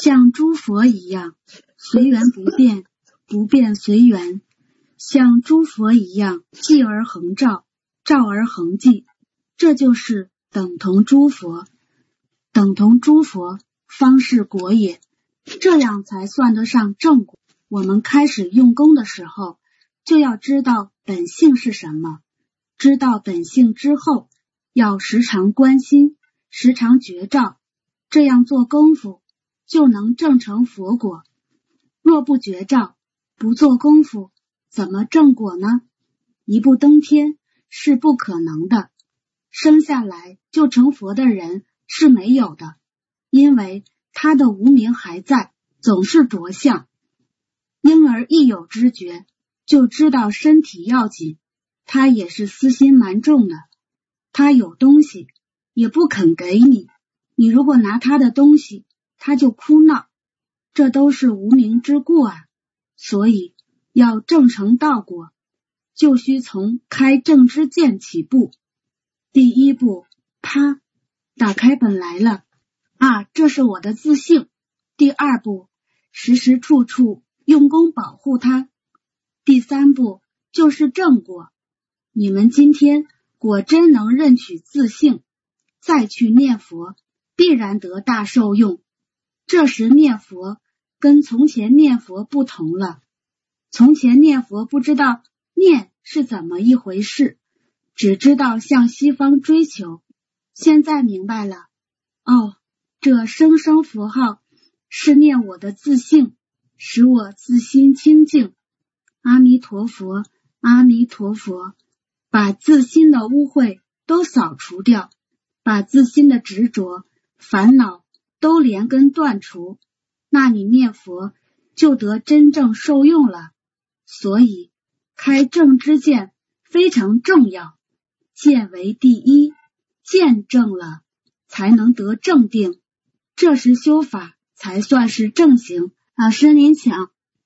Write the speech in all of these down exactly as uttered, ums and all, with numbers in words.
像诸佛一样，随缘不变，不变随缘。像诸佛一样，寂而恒照，照而恒寂，这就是等同诸佛。等同诸佛，方是果也。这样才算得上正果。我们开始用功的时候，就要知道本性是什么。知道本性之后，要时常关心，时常觉照，这样做功夫就能证成佛果。若不觉照，不做功夫，怎么正果呢？一步登天是不可能的。生下来就成佛的人是没有的，因为他的无明还在，总是着相。婴儿一有知觉，就知道身体要紧，他也是私心蛮重的。他有东西也不肯给你，你如果拿他的东西，他就哭闹，这都是无明之过啊。所以要证成道果，就需从开正知见起步。第一步，啪，打开本来了啊，这是我的自性。第二步，时时处处用功保护它。第三步就是正果。你们今天果真能认取自性，再去念佛，必然得大受用。这时念佛跟从前念佛不同了。从前念佛不知道念是怎么一回事，只知道向西方追求。现在明白了，哦，这声声佛号是念我的自性，使我自心清净。阿弥陀佛，阿弥陀佛，把自心的污秽都扫除掉，把自心的执着、烦恼都连根断除，那你念佛就得真正受用了。所以开正知见非常重要，见为第一，见正了才能得正定，这时修法才算是正行。老师您请。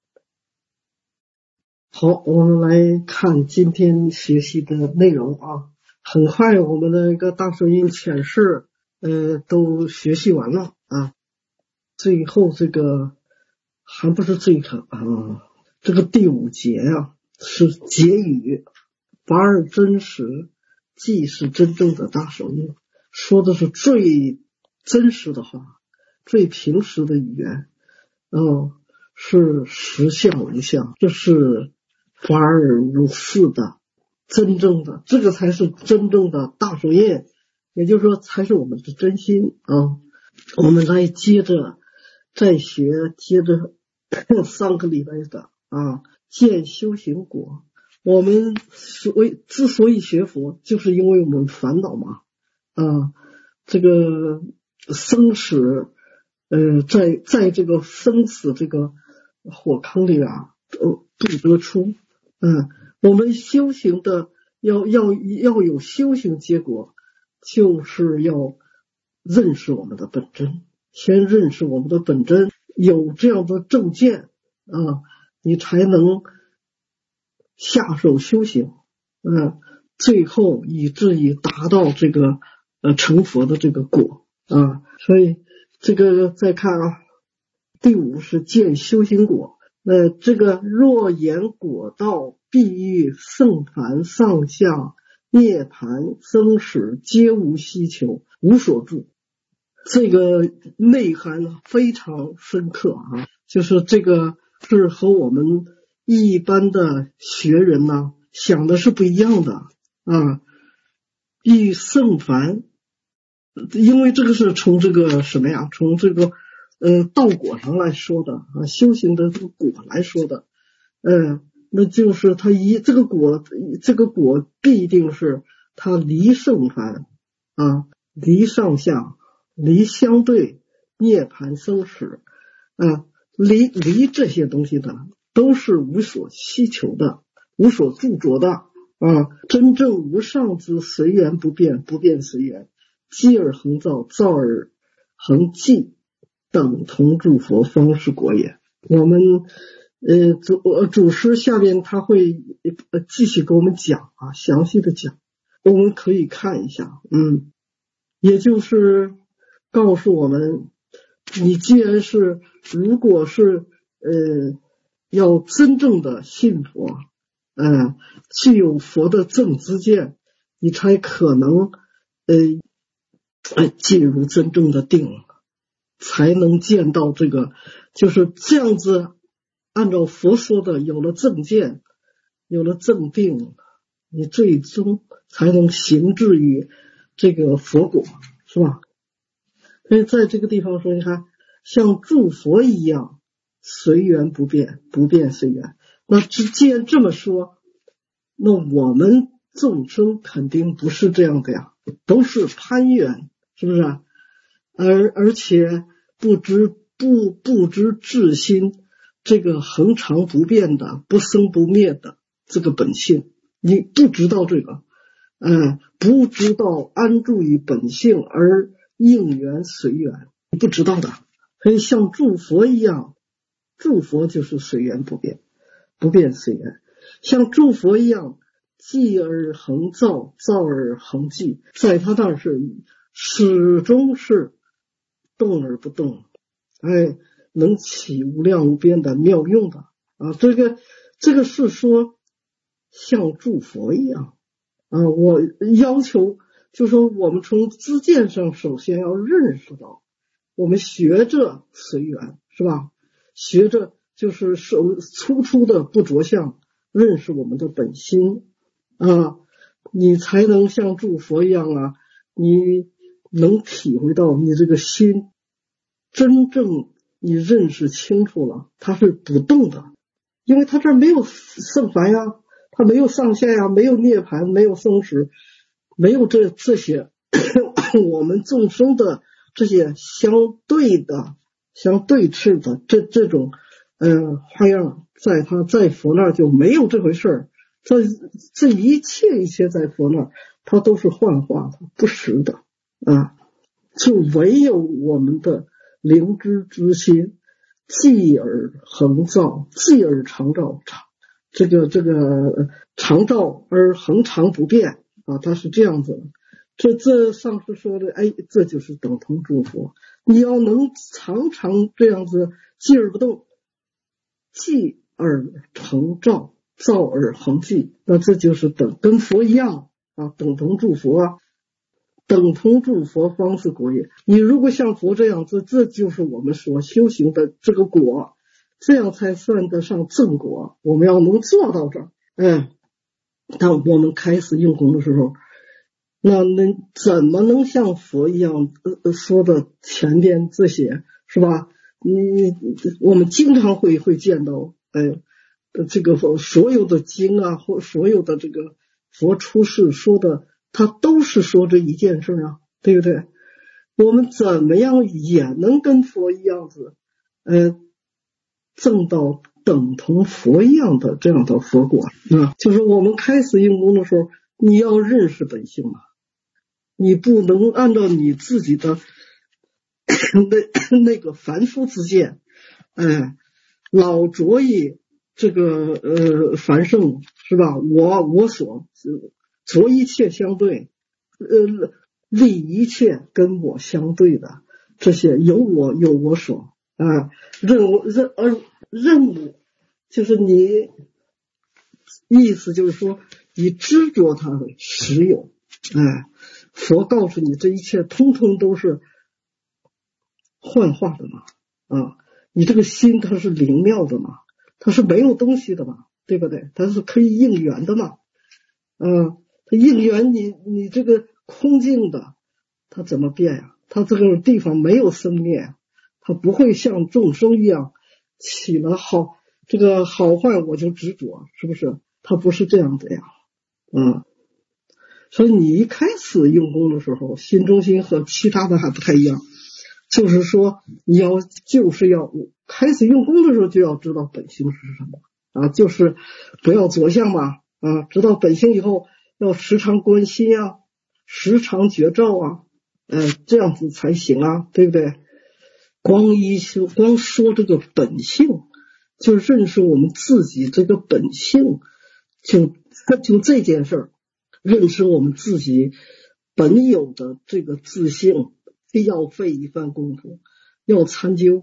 好，我们来看今天学习的内容啊。很快我们的一个大手印浅释呃都学习完了啊。最后这个还不是最后啊，这个第五节啊是结语，法尔真实即是真正的大手印，说的是最真实的话，最平实的语言，哦，是实相无相，这是法尔如是的真正的，这个才是真正的大手印，也就是说才是我们的真心啊。我们来接着再学，接着上个礼拜的啊见修行果。我们所以之所以学佛，就是因为我们烦恼嘛啊，这个生死呃在在这个生死这个火坑里啊都不得出。嗯，我们修行的要要要有修行结果，就是要认识我们的本真，先认识我们的本真，有这样的正见啊，你才能下手修行，嗯，最后以至于达到这个呃成佛的这个果啊。所以这个再看啊，第五是见修行果。那这个若言果道，必欲圣凡上下涅槃生死皆无希求，无所住。这个内涵非常深刻啊，就是这个是和我们一般的学人呢、啊、想的是不一样的啊。欲圣凡，因为这个是从这个什么呀？从这个呃道果上来说的啊，修行的这个果来说的，呃，那就是他一这个果，这个果必定是他离圣凡啊，离上下，离相对，涅槃生死啊，离离这些东西的都是无所希求的，无所著着的啊。真正无上之随缘不变，不变随缘，寂而恒照，照而恒寂，等同诸佛，方是果也。我们呃主呃主师下面他会呃继续给我们讲啊，详细的讲，我们可以看一下，嗯，也就是告诉我们，你既然是如果是呃要真正的信佛，呃具有佛的正知见，你才可能呃进入真正的定，才能见到这个，就是这样子。按照佛说的，有了正见，有了正定，你最终才能行至于这个佛果，是吧？所以在这个地方说，你看像诸佛一样随缘不变，不变随缘。那既然这么说，那我们众生肯定不是这样的呀，都是攀缘，是不是？而而且不知不不知自心这个恒常不变的不生不灭的这个本性，你不知道这个，呃，不知道安住于本性而应缘随缘，你不知道的。所以像诸佛一样，诸佛就是随缘不变，不变随缘。像诸佛一样，寂而恒照，照而恒寂，在他那是始终是动而不动，哎。能起无量无边的妙用的啊，这个这个是说像诸佛一样啊。我要求就是说，我们从知见上首先要认识到，我们学着随缘，是吧？学着就是手粗粗的不着相，认识我们的本心啊，你才能像诸佛一样啊，你能体会到你这个心真正。你认识清楚了，它是不动的，因为它这儿没有圣凡呀，它没有上下呀，没有涅槃，没有生死，没有这这些我们众生的这些相对的、相对峙的这这种呃花样，在他在佛那儿就没有这回事儿。这这一切一切在佛那儿，它都是幻化的、不实的啊，就唯有我们的。灵知之心，寂而恒照，寂而常照，常这个这个常照而恒常不变啊，它是这样子的。这这上师说的，哎，这就是等同诸佛。你要能常常这样子寂而不动，寂而常照，照而恒寂，那这就是等跟佛一样啊，等同诸佛啊。等同诸佛方是果也。你如果像佛这样，这这就是我们所修行的这个果，这样才算得上正果。我们要能做到这儿，哎，当我们开始用功的时候，那能怎么能像佛一样、呃、说的前边这些，是吧？你我们经常会会见到，哎，这个所有的经啊，或所有的这个佛出世说的。他都是说这一件事啊，对不对？我们怎么样也能跟佛一样子，呃，证到等同佛一样的这样的佛果啊。就是我们开始用功的时候，你要认识本性嘛，你不能按照你自己的那那个凡夫之见，哎，老着意这个呃凡圣是吧？我我所。着一切相对，呃，立一切跟我相对的这些有我有我所啊，任务任而任务就是你意思就是说你执着它的实有，哎，佛告诉你这一切通通都是幻化的嘛，啊，你这个心它是灵妙的嘛，它是没有东西的嘛，对不对？它是可以应缘的嘛，嗯。应缘你你这个空境的，它怎么变呀？它这个地方没有生灭，它不会像众生一样起了好这个好坏我就执着，是不是？它不是这样的呀，嗯。所以你一开始用功的时候，心中心和其他的还不太一样，就是说你要就是要开始用功的时候就要知道本性是什么啊，就是不要着相嘛啊，知道本性以后。要时常关心啊，时常觉照啊，呃，这样子才行啊，对不对？光一说光说这个本性，就认识我们自己这个本性，就就这件事儿，认识我们自己本有的这个自性，要费一番功夫，要参究，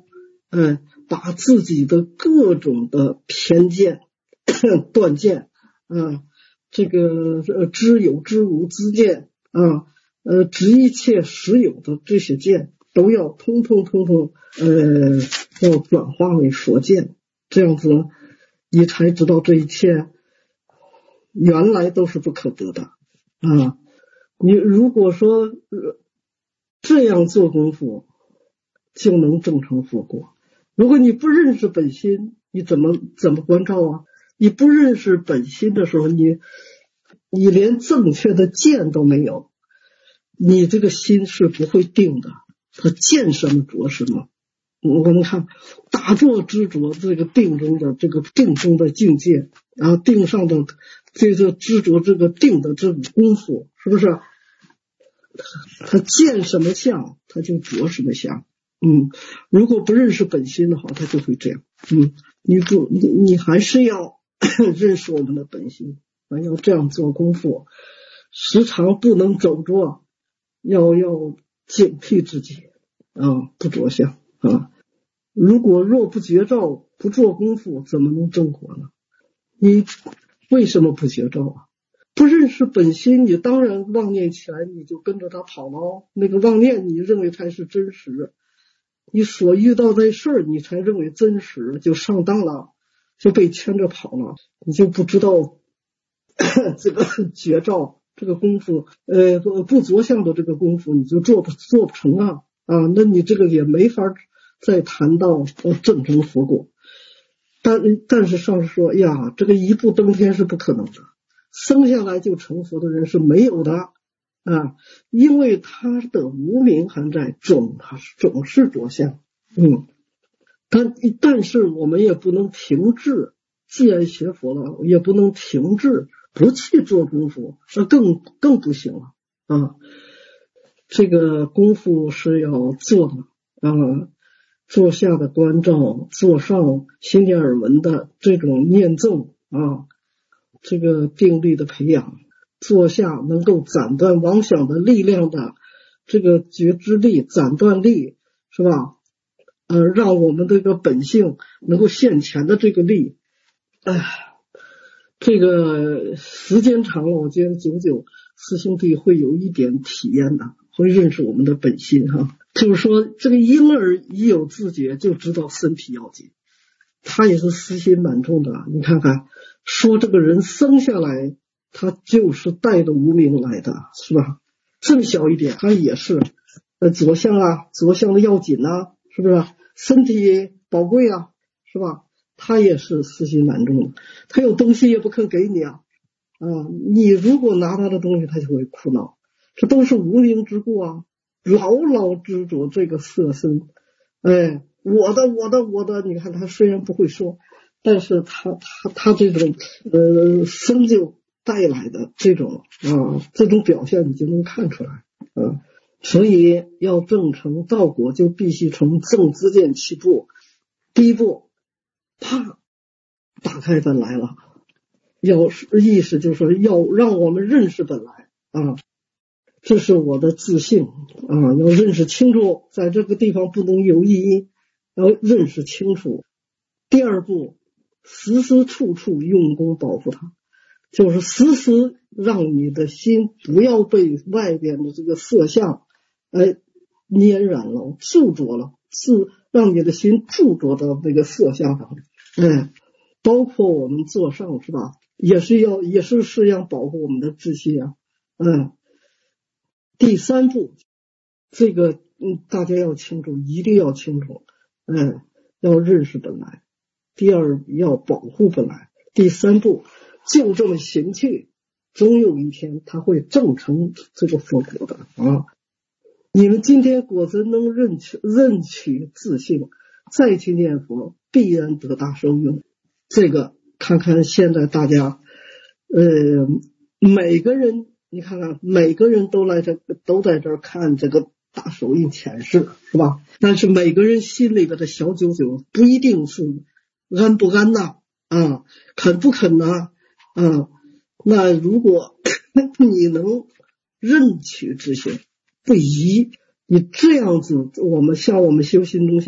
嗯，把自己的各种的偏见断见，啊，这个呃知有知无之见啊，呃执一切实有的这些见都要通通通通呃要转化为佛见，这样子你才知道这一切原来都是不可得的啊。你如果说、呃、这样做功夫就能证成佛果，如果你不认识本心，你怎么怎么关照啊？你不认识本心的时候，你你连正确的见都没有，你这个心是不会定的，它见什么着什么。我们看打坐执着这个定中的这个定中的境界，然后定上的这个执着这个定的这个功夫，是不是？他见什么相，他就着什么相。嗯，如果不认识本心的话，他就会这样。嗯，你不你你还是要认识我们的本心啊，要这样做功夫，时常不能走着，要要警惕自己啊，不着相啊。如果若不觉照，不做功夫，怎么能正果呢？你为什么不觉照啊？不认识本心，你当然妄念起来，你就跟着他跑了。那个妄念，你认为才是真实，你所遇到的事儿，你才认为真实，就上当了，就被牵着跑了，你就不知道这个觉照这个功夫，呃，不着相的这个功夫，你就做不做不成啊啊！那你这个也没法再谈到正成佛果。但但是上师说呀，这个一步登天是不可能的，生下来就成佛的人是没有的啊，因为他的无明还在，总他总是着相。嗯，但但是我们也不能停滞，既然学佛了，也不能停滞不去做功夫，那更更不行了啊。这个功夫是要做的啊，坐下的关照，坐上心念耳闻的这种念咒啊，这个定力的培养，坐下能够斩断妄想的力量的这个觉知力、斩断力，是吧？呃，让我们这个本性能够现前的这个力，哎，这个时间长了，我觉得久久师兄弟会有一点体验的，会认识我们的本心哈。就是说，这个婴儿一有自觉，就知道身体要紧，他也是私心蛮重的。你看看，说这个人生下来，他就是带着无明来的，是吧？这么小一点，他也是呃着相啊，着相的要紧啊，是不是？身体宝贵啊，是吧？他也是私心蛮重的，他有东西也不肯给你啊，啊，你如果拿他的东西，他就会哭闹，这都是无明之故啊。牢牢执着这个色身，哎，我的我的我的，你看他虽然不会说，但是他他他这种呃生就带来的这种啊这种表现，你就能看出来啊。所以要证成道果，就必须从正知见起步。第一步，啪，打开本来了，要意识就是说要让我们认识本来啊。这是我的自信啊，要认识清楚，在这个地方不能有意义，要认识清楚。第二步，时时处处用功保护它，就是时时让你的心不要被外边的这个色相哎粘染了、驻着了，是让你的心驻着到那个色相上。哎，包括我们坐上是吧，也是要也是是要保护我们的自信啊。嗯。第三步，这个嗯，大家要清楚，一定要清楚，嗯，要认识本来。第二，要保护本来。第三步，就这么行去，终有一天他会证成这个佛果的啊！你们今天果真能认取认取自性，再去念佛，必然得大受用。这个看看现在大家，呃，每个人。你看看，每个人都来这都在这儿看这个大手印显示，是吧？但是每个人心里边的小九九不一定是安不安呐，啊，肯不肯呐，啊，那如果你能认取之心，不疑，你这样子，我们像我们修心中心，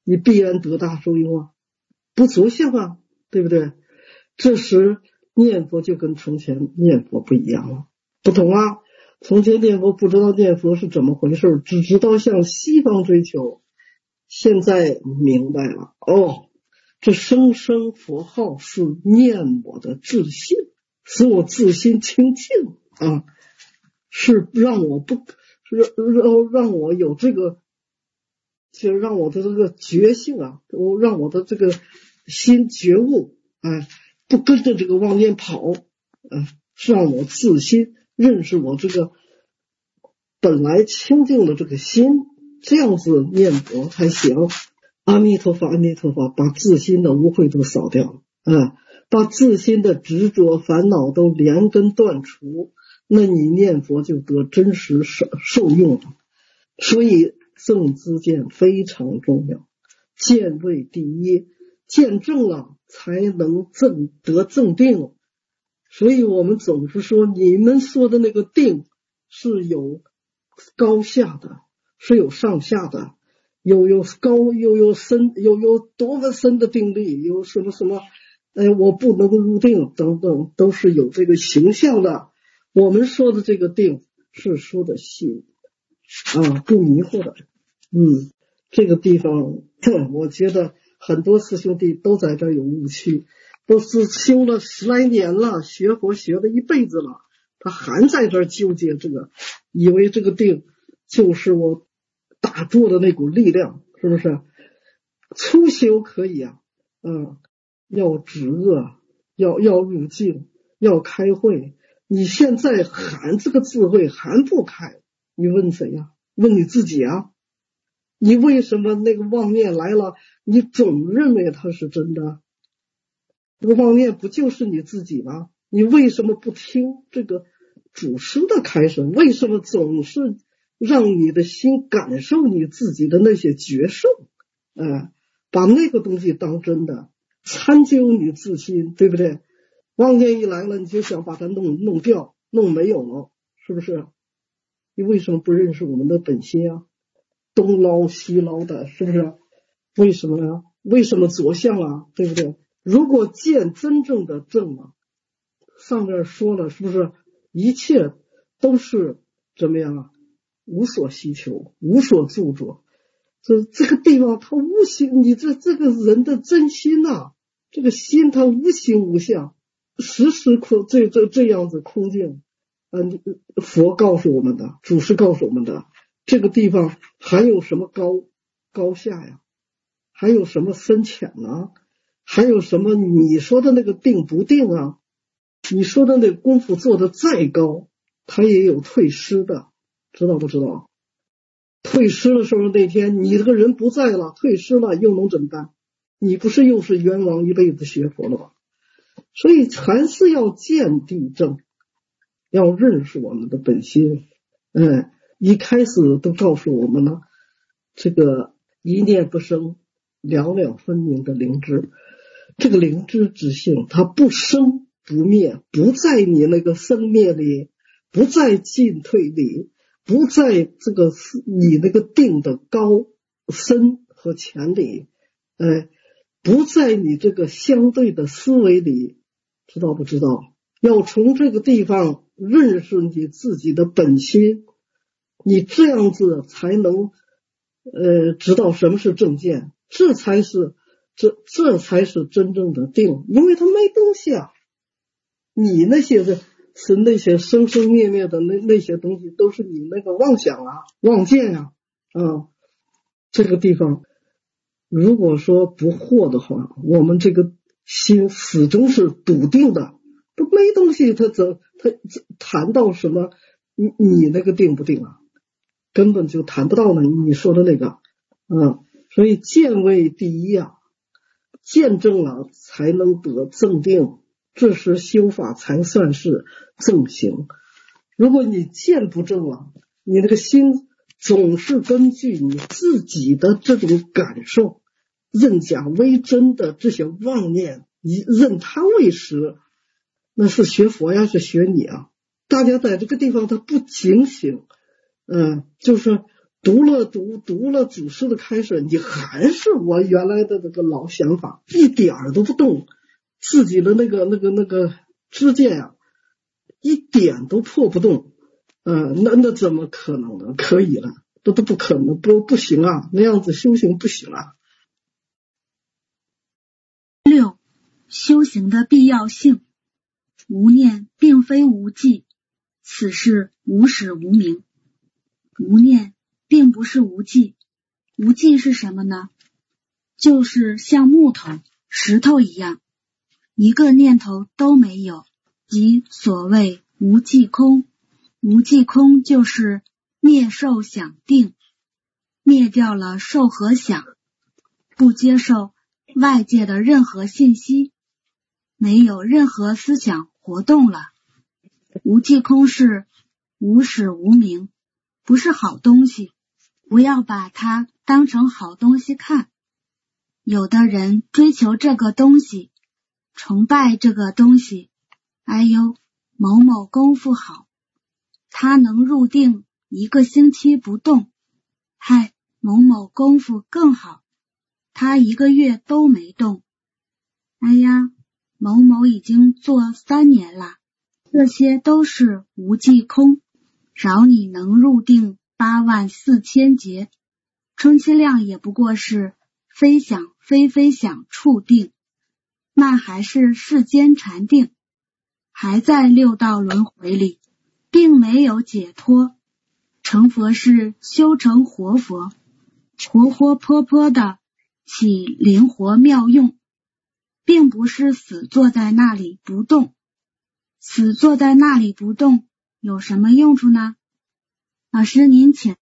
你必然得大受用啊，不着相啊，对不对？这时念佛就跟从前念佛不一样了，不同啊。从前念佛不知道念佛是怎么回事，只知道向西方追求，现在明白了，哦，这声声佛号是念我的自信，使我自心清净啊，是让我不让让我有这个，就让我的这个觉性啊，我让我的这个心觉悟，哎，不跟着这个妄念跑，哎，让我自心认识我这个本来清净的这个心，这样子念佛才行。阿弥陀佛，阿弥陀佛，把自心的污秽都扫掉，啊，把自心的执着烦恼都连根断除，那你念佛就得真实受受用了。所以正知见非常重要，见位第一，见证了才能正得正定。所以我们总是说，你们说的那个定是有高下的，是有上下的，有有高又有深，有有多么深的定力，有什么什么，哎，我不能入定等等，都是有这个形象的。我们说的这个定是说的心啊，不迷惑的。嗯，这个地方我觉得很多师兄弟都在这儿有误区，都是修了十来年了，学佛学了一辈子了，他还在这儿纠结这个，以为这个定就是我打坐的那股力量，是不是？初修可以啊，嗯，要止恶，要要入静，要开慧。你现在还这个智慧还不开，你问谁呀？问你自己啊！你为什么那个妄念来了，你总认为它是真的？这个妄念不就是你自己吗？你为什么不听这个祖师的开示？为什么总是让你的心感受你自己的那些觉受？呃，把那个东西当真的，参究你自心，对不对？妄念一来了，你就想把它弄弄掉，弄没有了，是不是？你为什么不认识我们的本心啊？东捞西捞的，是不是？为什么呀？为什么着相啊？对不对？如果见真正的正啊，上面说了，是不是一切都是怎么样啊？无所需求，无所著作。这这个地方它无形，你这这个人的真心啊，这个心它无形无相，时时空这这这样子空境。嗯，佛告诉我们的，祖师告诉我们的，这个地方还有什么高高下呀？还有什么深浅呢？还有什么你说的那个定不定啊？你说的那个功夫做的再高，它也有退失的，知道不知道？退失的时候，那天你这个人不在了，退失了又能怎么办？你不是又是冤枉一辈子学佛了吗？所以还是要见地正，要认识我们的本心。嗯，一开始都告诉我们了，这个一念不生，了了分明的灵知。这个灵知之性，它不生不灭，不在你那个生灭里，不在进退里，不在这个你那个定的高深和浅里，哎，不在你这个相对的思维里，知道不知道？要从这个地方认识你自己的本心，你这样子才能呃知道什么是正见，这才是这这才是真正的定，因为它没东西啊。你那些的是那些生生灭灭的那那些东西，都是你那个妄想啊、妄见啊，啊，这个地方如果说不惑的话，我们这个心始终是笃定的，都没东西，他怎他谈到什么你你那个定不定啊？根本就谈不到呢。你说的那个，嗯，所以见位第一啊，见证了才能得正定，这时修法才算是正行。如果你见不正了，你那个心总是根据你自己的这种感受，认假为真的这些妄念，认它为实，那是学佛呀，是学你啊。大家在这个地方他不警醒，嗯、呃，就是读了读读了祖师的开示，你还是我原来的那个老想法，一点儿都不动，自己的那个那个那个知见呀、啊，一点都破不动，呃，那那怎么可能呢？可以了，这都不可能，不不行啊，那样子修行不行啊。 六、修行的必要性。无念并非无记，此是无始无明。无念并不是无记，无记是什么呢？就是像木头、石头一样，一个念头都没有，即所谓无记空。无记空就是灭受想定，灭掉了受和想，不接受外界的任何信息，没有任何思想活动了。无记空是无始无明，不是好东西，不要把它当成好东西看。有的人追求这个东西，崇拜这个东西，哎呦，某某功夫好，他能入定一个星期不动，嗨，某某功夫更好，他一个月都没动，哎呀，某某已经做三年了。这些都是无记空，饶你能入定八万四千劫，充其量也不过是非想非非想触定，那还是世间禅定，还在六道轮回里，并没有解脱。成佛是修成活佛，活活泼泼的起灵活妙用，并不是死坐在那里不动。死坐在那里不动有什么用处呢？老师您请。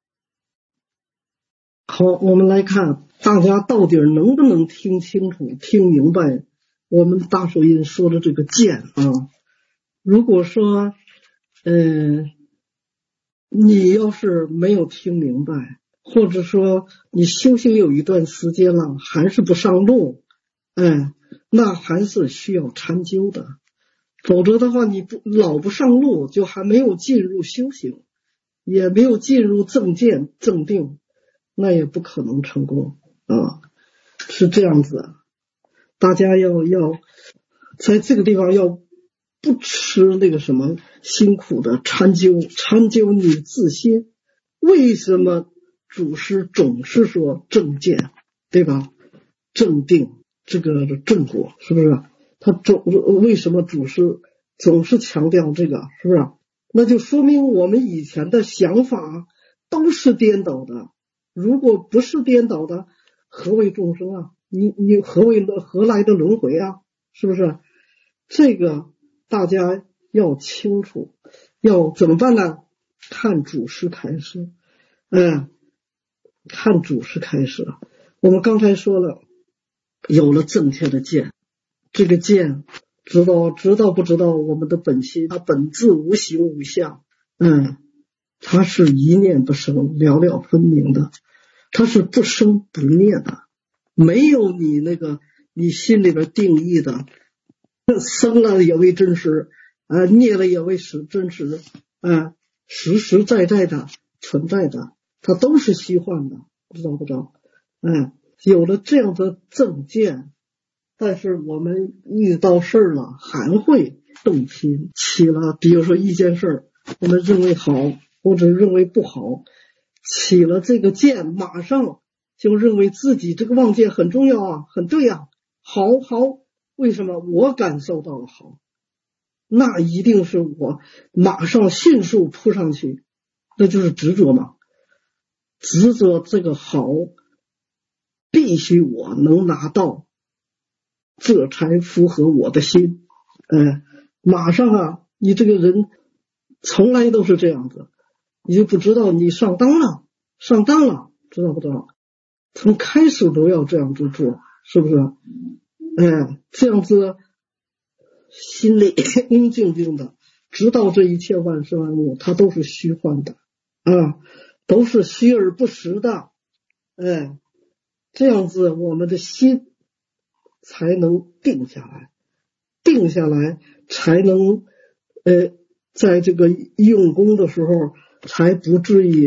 好，我们来看大家到底能不能听清楚听明白我们大手印说的这个见啊。如果说嗯、呃，你要是没有听明白，或者说你修行有一段时间了还是不上路，哎，那还是需要参究的。否则的话，你不老不上路，就还没有进入修行，也没有进入正见正定，那也不可能成功啊！是这样子，大家要要在这个地方要不吃那个什么辛苦的参究，参究你自心。为什么祖师总是说正见，对吧？正定这个正果，是不是？他总为什么祖师总是强调这个，是不是？那就说明我们以前的想法都是颠倒的。如果不是颠倒的，何为众生啊？你你何为何来的轮回啊？是不是？这个大家要清楚，要怎么办呢？看祖师开示，嗯，看祖师开示。我们刚才说了，有了正确的见。这个见知道知道不知道我们的本心，它本自无形无相，嗯，它是一念不生，了了分明的，它是不生不灭的，没有你那个你心里边定义的生了也为真实，呃，灭了也为实真实，呃，实实在在的存在的，它都是虚幻的，知道不知道？嗯，有了这样的正见。但是我们遇到事儿了还会动心，起了比如说一件事儿我们认为好或者认为不好，起了这个见，马上就认为自己这个望见很重要啊，很对啊，好好，为什么？我感受到了好，那一定是我马上迅速扑上去，那就是执着嘛，执着这个好必须我能拿到，这才符合我的心。呃，马上啊，你这个人从来都是这样子，你就不知道你上当了，上当了，知道不知道？从开始都要这样子做，是不是？呃，这样子心里恭静静的，知道这一切万事万物它都是虚幻的啊，都是虚而不实的，哎，这样子我们的心才能定下来，定下来才能呃，在这个用功的时候才不至于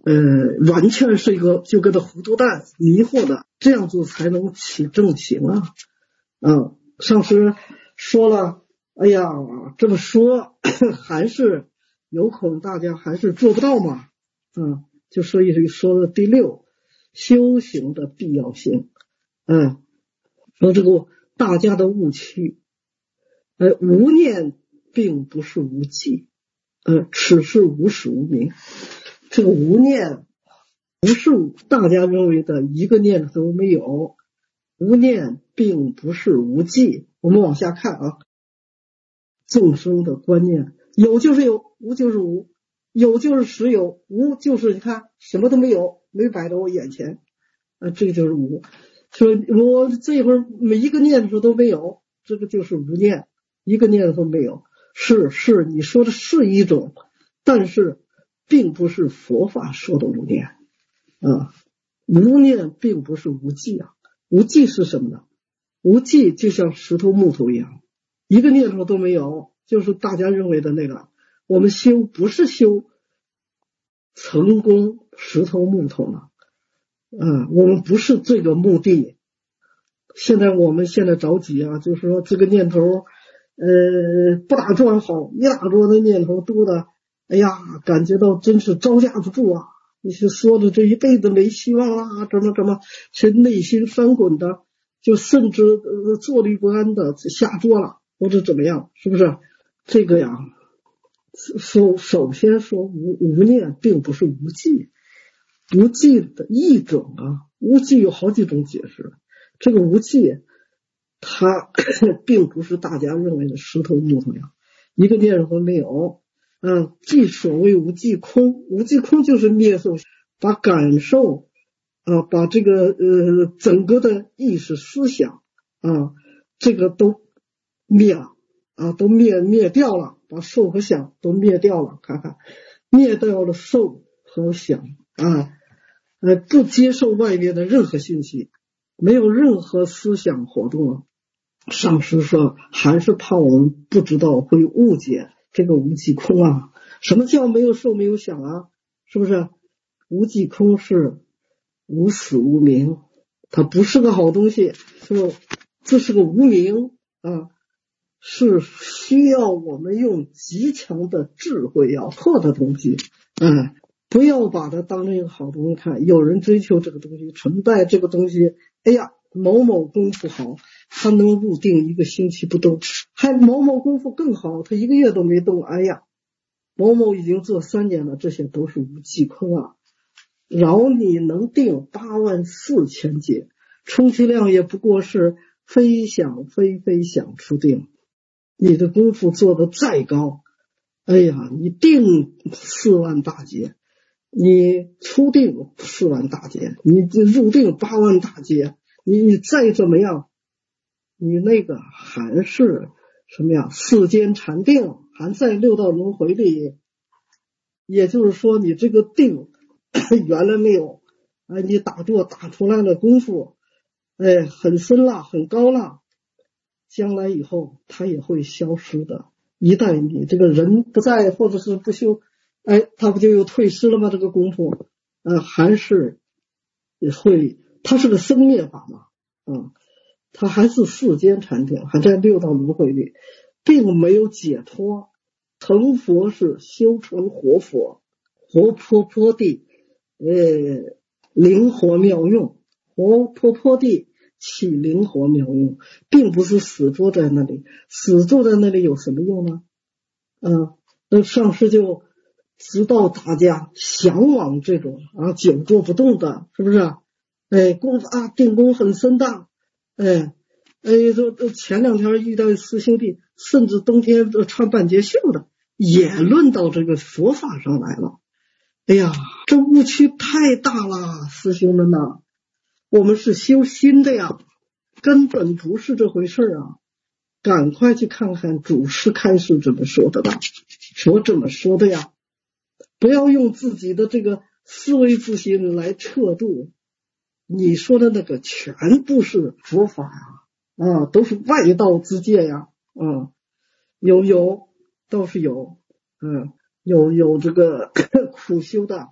呃，完全是一个就跟他糊涂蛋迷惑的，这样做才能起正行啊。嗯，上师说了，哎呀，这么说还是有可能大家还是做不到嘛。嗯，就所以说的第六，修行的必要性。嗯，说这个大家的误区，呃，无念并不是无记，呃，此是无始无明。这个无念不是大家认为的一个念头都没有，无念并不是无记。我们往下看啊，众生的观念，有就是有，无就是无，有就是实有，无就是你看什么都没有，没摆到我眼前，啊，这个就是无。说我这会儿每一个念头都没有，这个就是无念，一个念头没有。是是，你说的是一种，但是并不是佛法说的无念啊。无念并不是无记啊，无记是什么呢？无记就像石头木头一样，一个念头都没有，就是大家认为的那个。我们修不是修成功石头木头呢，啊，我们不是这个目的。现在我们现在着急啊，就是说这个念头，呃，不打坐好，一打坐的念头多的，哎呀，感觉到真是招架不住啊！你是说的这一辈子没希望啦，怎么怎么，是内心翻滚的，就甚至呃坐立不安的下桌了，或者怎么样，是不是？这个呀，首首先说无无念并不是无记，无记的一种啊，无记有好几种解释。这个无记，它并不是大家认为的石头木头呀，一个念头都没有。嗯，即所谓无记空，无记空就是灭受，把感受啊，把这个呃整个的意识思想啊，这个都灭了啊，都灭灭掉了，把受和想都灭掉了。看看，灭掉了受和想啊，呃，不接受外面的任何信息。没有任何思想活动了，上师说还是怕我们不知道会误解这个无记空啊。什么叫没有受没有想啊？是不是？无记空是无始无明，它不是个好东西，就这是个无明啊，是需要我们用极强的智慧要破的东西。嗯，不要把它当成一个好东西看。有人追求这个东西，崇拜这个东西，哎呀，某某功夫好，他能入定一个星期不动，还某某功夫更好，他一个月都没动，哎呀，某某已经做三年了，这些都是无记空啊。饶你能定八万四千劫，充其量也不过是非想非非想出定。你的功夫做得再高，哎呀，你定四万大劫，你出定四万大劫，你入定八万大劫，你你再怎么样，你那个还是什么呀？世间禅定，还在六道轮回里。也就是说，你这个定原来没有，哎，你打坐打出来了功夫，哎，很深了，很高了，将来以后它也会消失的。一旦你这个人不在，或者是不修，哎，它不就又退失了吗？这个功夫，呃，还是会，它是个生灭法嘛，嗯，它还是世间禅定，还在六道轮回里，并没有解脱。成佛是修成活佛，活泼泼地，呃，灵活妙用，活泼泼地起灵活妙用，并不是死坐在那里，死坐在那里有什么用呢？嗯，那上师就知道大家向往这种啊久坐不动的，是不是？哎，功夫啊定功很深的，哎哎，说前两天遇到师兄弟，甚至冬天穿半截袖的，也论到这个佛法上来了。哎呀，这误区太大了，师兄们呐，我们是修心的呀，根本不是这回事啊！赶快去看看祖师开示怎么说的吧，说怎么说的呀？不要用自己的这个思维之心来测度，你说的那个全部是佛法呀，啊，都是外道之戒呀，啊，有有倒是有，嗯，有有这个苦修的，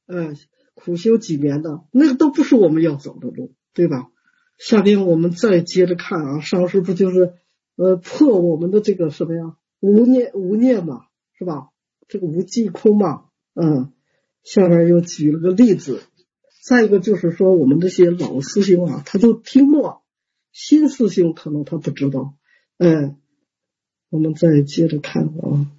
呃苦修几年的，那个都不是我们要走的路，对吧？下边我们再接着看啊，上师不就是呃破我们的这个什么呀，无念无念嘛，是吧？这个无记空嘛，嗯，下边又举了个例子。再一个就是说我们这些老师兄啊，他就听过，新师兄可能他不知道。嗯，我们再接着看啊。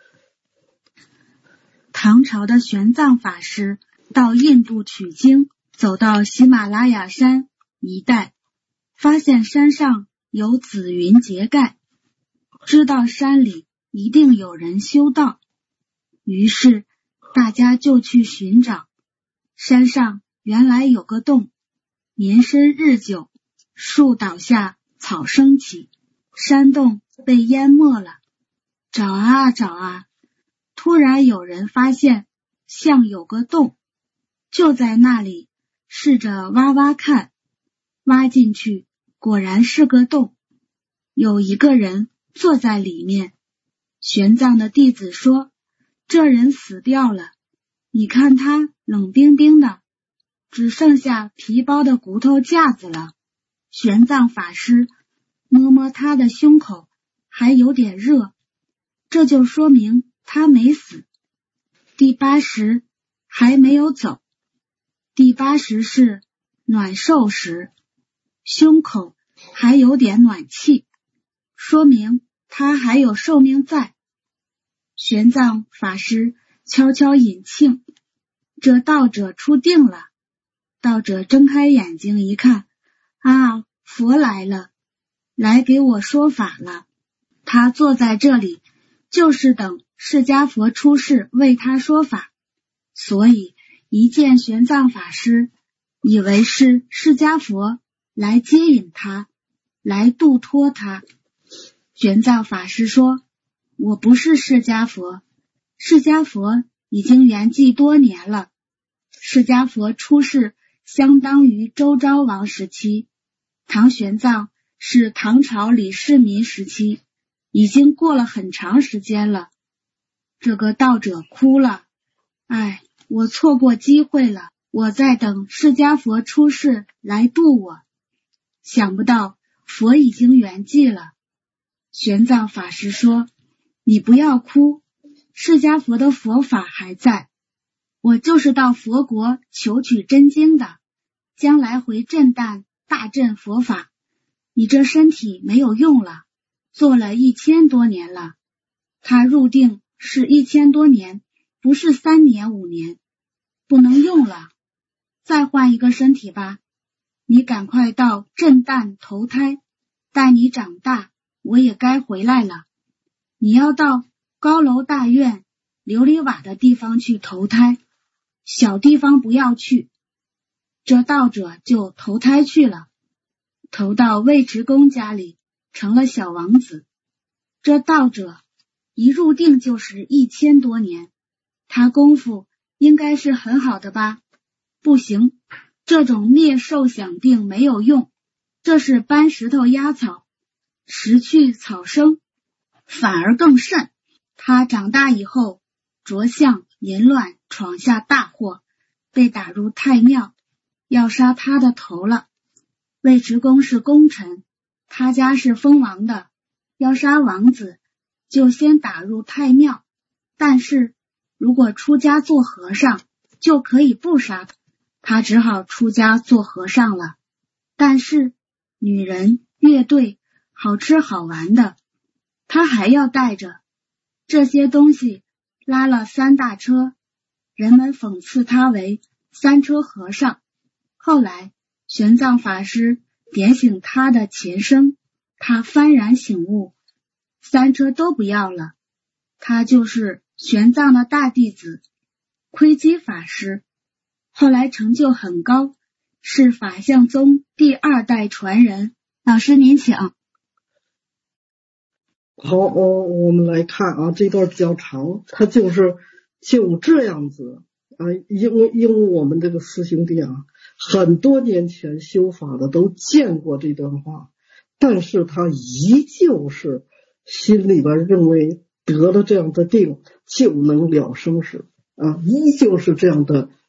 唐朝的玄奘法师到印度取经，走到喜马拉雅山一带，发现山上有紫云结盖，知道山里一定有人修道，于是大家就去寻找。山上原来有个洞，年深日久，树倒下，草生起，山洞被淹没了。找啊找啊，突然有人发现像有个洞，就在那里试着挖挖看，挖进去果然是个洞，有一个人坐在里面。玄奘的弟子说，这人死掉了，你看他冷冰冰的，只剩下皮包的骨头架子了。玄奘法师摸摸他的胸口，还有点热，这就说明他没死。第八时还没有走，第八时是暖寿时，胸口还有点暖气，说明他还有寿命在。玄奘法师悄悄引磬，这道者出定了。道者睁开眼睛一看，啊，佛来了，来给我说法了。他坐在这里，就是等释迦佛出世为他说法，所以一见玄奘法师，以为是释迦佛来接引他，来度脱他。玄奘法师说，我不是释迦佛，释迦佛已经圆寂多年了。释迦佛出世相当于周昭王时期，唐玄奘是唐朝李世民时期，已经过了很长时间了。这个道者哭了，哎，我错过机会了，我在等释迦佛出世来度我，想不到佛已经圆寂了。玄奘法师说，你不要哭，释迦佛的佛法还在，我就是到佛国求取真经的，将来回震旦大振佛法，你这身体没有用了，做了一千多年了，他入定是一千多年，不是三年五年，不能用了，再换一个身体吧，你赶快到震旦投胎，待你长大，我也该回来了。你要到高楼大院琉璃瓦的地方去投胎，小地方不要去。这道者就投胎去了，投到尉迟恭家里，成了小王子。这道者一入定就是一千多年，他功夫应该是很好的吧？不行，这种灭受想定没有用，这是搬石头压草，石去草生，反而更甚。他长大以后着相淫乱，闯下大祸，被打入太庙，要杀他的头了。尉迟恭是功臣，他家是封王的，要杀王子就先打入太庙，但是如果出家做和尚就可以不杀他，他只好出家做和尚了。但是女人乐队好吃好玩的，他还要带着这些东西，拉了三大车，人们讽刺他为三车和尚。后来玄奘法师点醒他的前生，他幡然醒悟，三车都不要了，他就是玄奘的大弟子窥基法师，后来成就很高，是法相宗第二代传人。老师您请。 好，我我们来看啊，这段比较长，它就是就这样子啊，因为因为我们这个师兄弟啊，很多年前修法的都见过这段话，但是他依旧是心里边认为得了这样的定就能了生死啊，依旧是这样的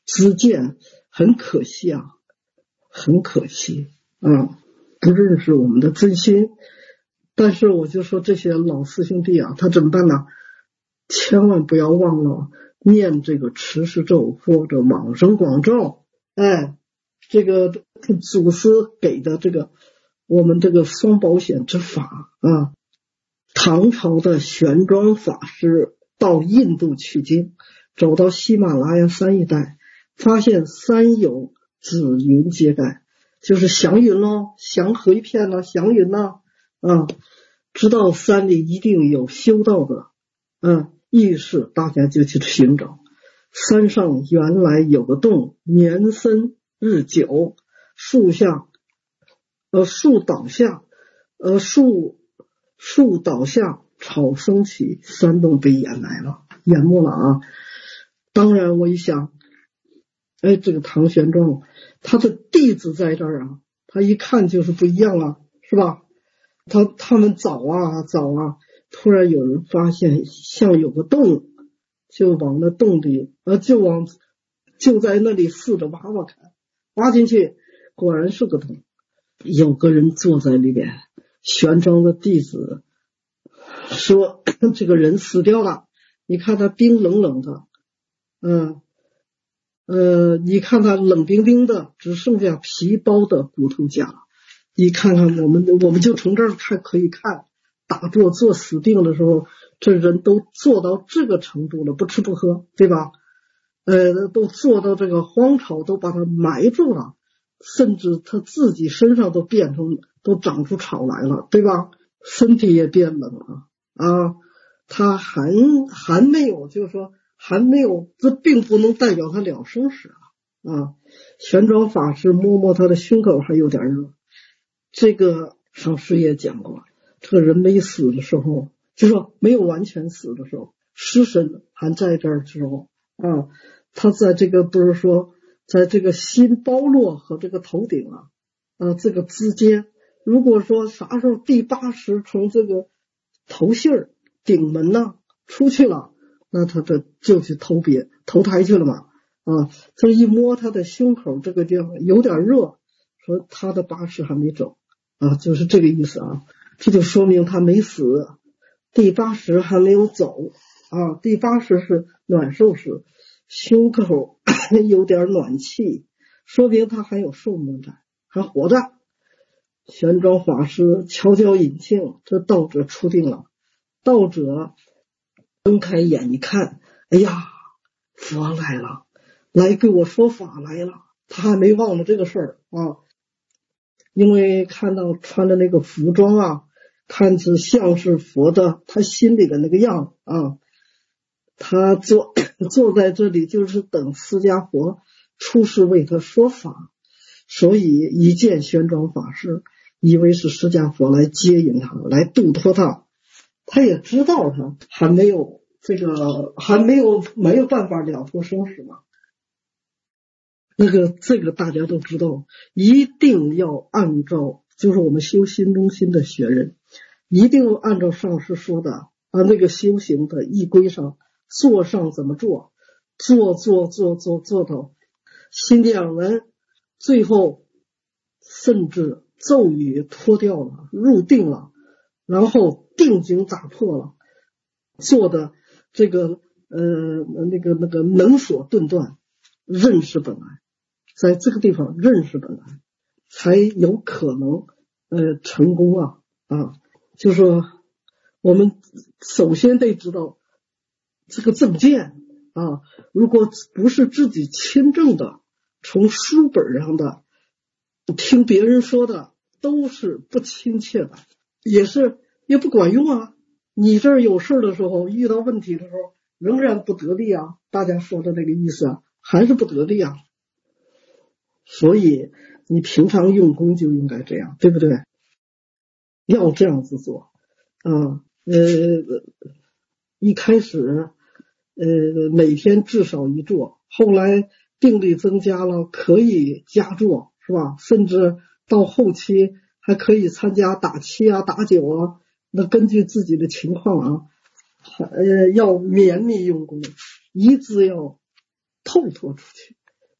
知见，很可惜啊，很可惜啊，不认识我们的真心。但是我就说这些老师兄弟啊，他怎么办呢？千万不要忘了念这个持世咒或者往生广咒，哎，这个祖师给的这个我们这个双保险之法啊。唐朝的玄奘法师到印度取经，走到喜马拉雅山一带，发现山有紫云揭盖，就是祥云咯，祥和一片了，祥云呐啊，知道山里一定有修道的，嗯，于是大家就去寻找。山上原来有个洞，年深日久，树下呃树倒下呃树树倒下，草升起，山洞被掩埋了，淹没了啊！当然，我一想，哎，这个唐玄奘，他的弟子在这儿啊，他一看就是不一样啊，是吧？他他们找啊找啊，突然有人发现像有个洞，就往那洞里，呃，就往就在那里试着挖挖看，挖进去，果然是个洞，有个人坐在里边。玄奘的弟子说这个人死掉了，你看他冰冷冷的，嗯呃你看他冷冰冰的，只剩下皮包的骨头架了。你看看我们我们就从这儿看可以看，打坐坐死定的时候，这人都做到这个程度了，不吃不喝，对吧？呃都做到这个荒草都把他埋住了，甚至他自己身上都变成都长出草来了，对吧？身体也变冷了啊，他还还没有，就是说还没有，这并不能代表他了生死啊。啊，玄奘法师摸摸他的胸口还有点热，这个上师也讲过，这个人没死的时候，就说没有完全死的时候，尸身还在这儿的时候啊，他在这个不是说在这个心包络和这个头顶啊，呃，这个之间，如果说啥时候第八识从这个头信儿顶门呐出去了，那他的就去投别投胎去了嘛啊，这一摸他的胸口这个地方有点热，说他的八识还没走啊，就是这个意思啊，这就说明他没死，第八识还没有走啊，第八识是暖受识，胸口有点暖气，说明他还有寿命在，还活着。玄奘法师悄悄引磬，这道者出定了。道者睁开眼一看，哎呀，佛来了，来给我说法来了。他还没忘了这个事儿啊，因为看到穿的那个服装啊，看着像是佛的，他心里的那个样啊，他坐坐在这里就是等释迦佛出世为他说法，所以一见玄奘法师，以为是释迦佛来接引他，来度脱他。他也知道他还没有这个还没有没有办法了脱生死嘛。那个这个大家都知道，一定要按照，就是我们修心中心的学人，一定要按照上师说的啊那个修行的依规上，做上怎么做，做做做做做到心两人，最后甚至咒语脱掉了，入定了，然后定境打破了，做的这个呃那个那个能所顿断，认识本来，在这个地方认识本来，才有可能呃成功啊啊！就说我们首先得知道这个正见啊，如果不是自己亲证的，从书本上的，听别人说的，都是不亲切的，也是也不管用啊。你这儿有事的时候，遇到问题的时候，仍然不得力啊。大家说的那个意思啊，还是不得力啊。所以你平常用功就应该这样，对不对？要这样子做啊。呃，一开始呃每天至少一做，后来定力增加了，可以加做，是吧？甚至到后期还可以参加打七啊、打九啊，那根据自己的情况啊，呃，要绵密用功，一直要透脱出去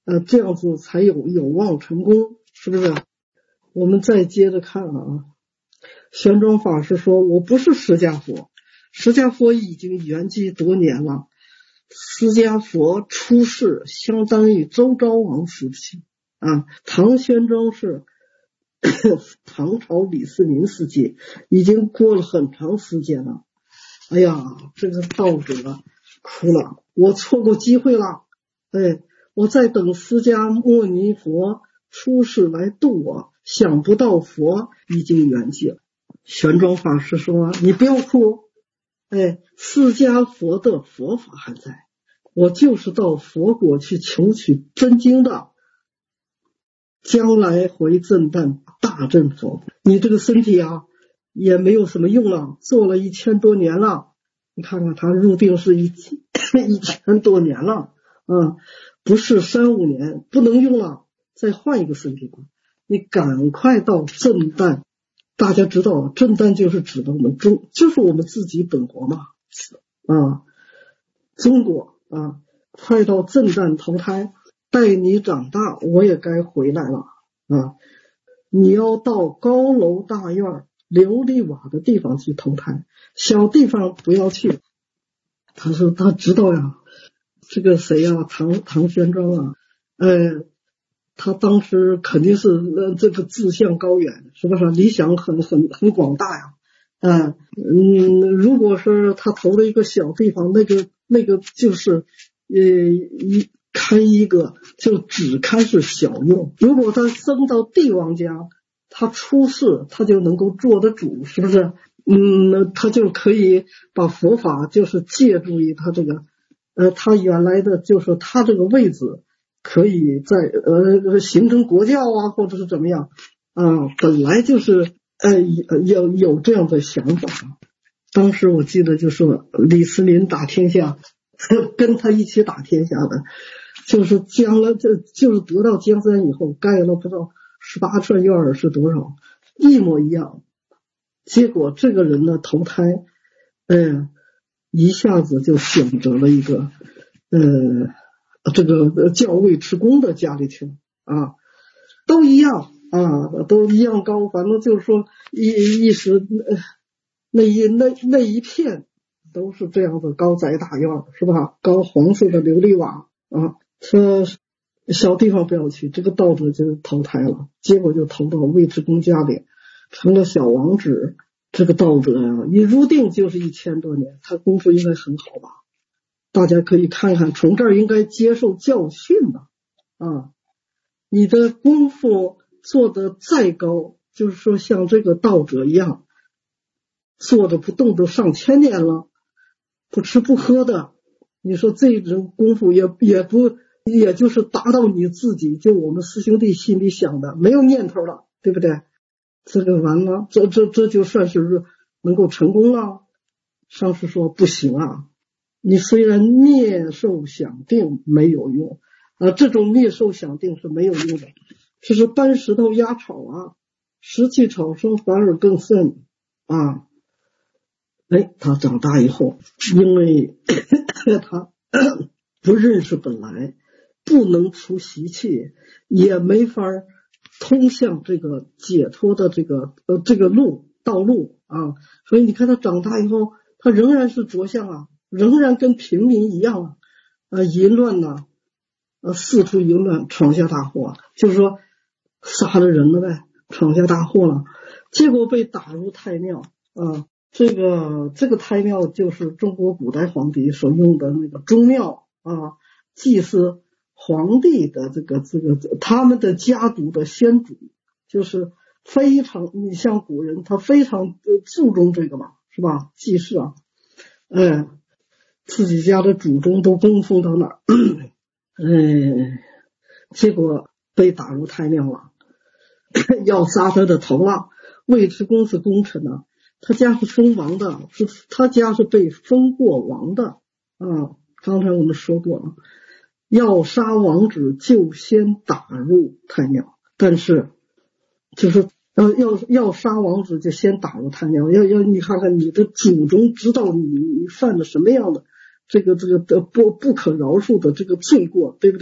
呃，这样子才有有望成功，是不是？我们再接着看啊，玄奘法师说，我不是释迦佛，释迦佛已经圆寂多年了，释迦佛出世相当于周昭王时期啊，唐玄奘是唐朝李世民时期，已经过了很长时间了。哎呀，这个道者哭了，我错过机会了，哎，我在等释迦牟尼佛出世来度我，想不到佛已经圆寂了。玄奘法师说，你不要哭，哎，释迦佛的佛法还在，我就是到佛国去求取真经的，将来回震旦大振佛。你这个身体啊也没有什么用了，做了一千多年了，你看看他入定是一一千多年了啊，不是三五年，不能用了，再换一个身体吧。你赶快到震旦，大家知道震旦就是指的我们中，就是我们自己本国嘛，啊，中国啊，快到震旦投胎，待你长大，我也该回来了啊。你要到高楼大院琉璃瓦的地方去投胎，小地方不要去。他说他知道呀，这个谁呀，唐唐玄奘啊，呃，他当时肯定是呃这个志向高远，是不是？理想很很很广大呀。啊，嗯，如果是他投了一个小地方，那个那个就是呃一堪一个就只堪是小用。如果他升到帝王家，他出世他就能够做得主，是不是？嗯，他就可以把佛法就是借助于他这个呃他原来的就是他这个位置可以在呃形成国教啊，或者是怎么样啊，本来就是呃有有这样的想法。当时我记得就是李世民打天下，跟他一起打天下的就是江了，就就是得到江山以后盖了不知道十八串院是多少，一模一样。结果这个人呢投胎，嗯，一下子就选择了一个呃这个叫尉迟恭的家里去啊，都一样啊，都一样高，反正就是说一一时、呃、那一那那一片都是这样的高宅大院，是吧？高黄色的琉璃瓦啊，说小地方不要去，这个道者就投胎了，结果就投到尉迟恭家里，成了小王子。这个道德呀，一入定就是一千多年，他功夫应该很好吧？大家可以看看，从这儿应该接受教训吧。啊，你的功夫做得再高，就是说像这个道者一样，坐着不动都上千年了，不吃不喝的，你说这种功夫也也不也就是达到你自己，就我们师兄弟心里想的，没有念头了，对不对？这个完了，这这这就算是能够成功了。上师说不行啊，你虽然灭受想定没有用啊，这种灭受想定是没有用的，这是搬石头压草啊，石器草生反而更甚啊。哎，他长大以后，因为他不认识本来，不能除习气，也没法通向这个解脱的这个呃这个路道路啊，所以你看他长大以后，他仍然是着相啊，仍然跟平民一样啊，呃淫乱呐，呃四处淫乱，闯下大祸，就是说杀了人了呗，闯下大祸了，结果被打入太庙啊，这个这个太庙就是中国古代皇帝所用的那个宗庙啊，祭祀皇帝的这个这个他们的家族的先祖，就是非常，你像古人他非常注重这个嘛，是吧？祭祀啊，哎，自己家的祖宗都供奉到那儿，哎，结果被打入太庙了，要杀他的头了。尉迟恭是功臣啊，他家是封王的，是他家是被封过王的啊。刚才我们说过了。要杀王子就先打入太庙，但是就是要要要杀王子就先打入太庙，要要你看看你的祖宗知道你犯了什么样的这个这个不不可饶恕的这个罪过，对不对？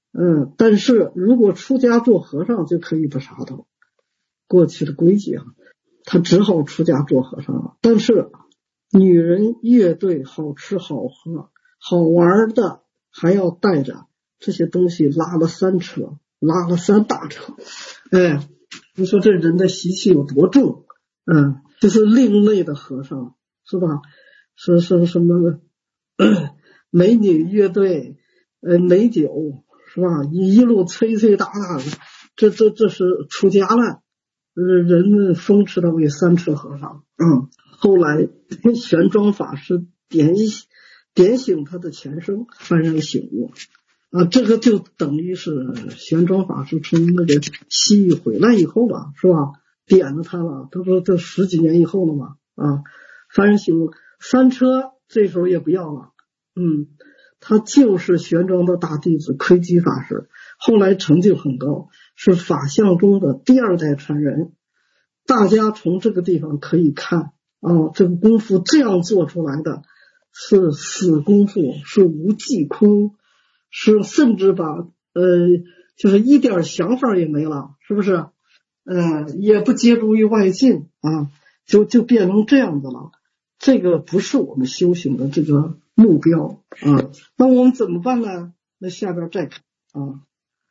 嗯，但是如果出家做和尚就可以不杀头，过去的规矩啊，他只好出家做和尚了。但是女人乐队好吃好喝好玩的，还要带着这些东西拉了三车，拉了三大车。哎，你说这人的习气有多重？嗯，这是另类的和尚，是吧？是是什么美女乐队，呃，美酒，是吧？一一路吹吹打打的，这这这是出家了，呃，人风驰的为三车和尚。嗯，后来玄奘法师点点醒他的前生，幡然醒悟啊，这个就等于是玄奘法师从那个西域回来以后吧，是吧？点了他了，他说这十几年以后了嘛，啊，幡然醒悟，三车这时候也不要了，嗯，他就是玄奘的大弟子窥基法师，后来成就很高，是法相宗的第二代传人。大家从这个地方可以看啊，这个功夫这样做出来的是死功夫，是无忌空，是甚至把呃就是一点想法也没了，是不是？呃，也不接触于外境啊，就就变成这样子了。这个不是我们修行的这个目标啊。那我们怎么办呢？那下边再看啊。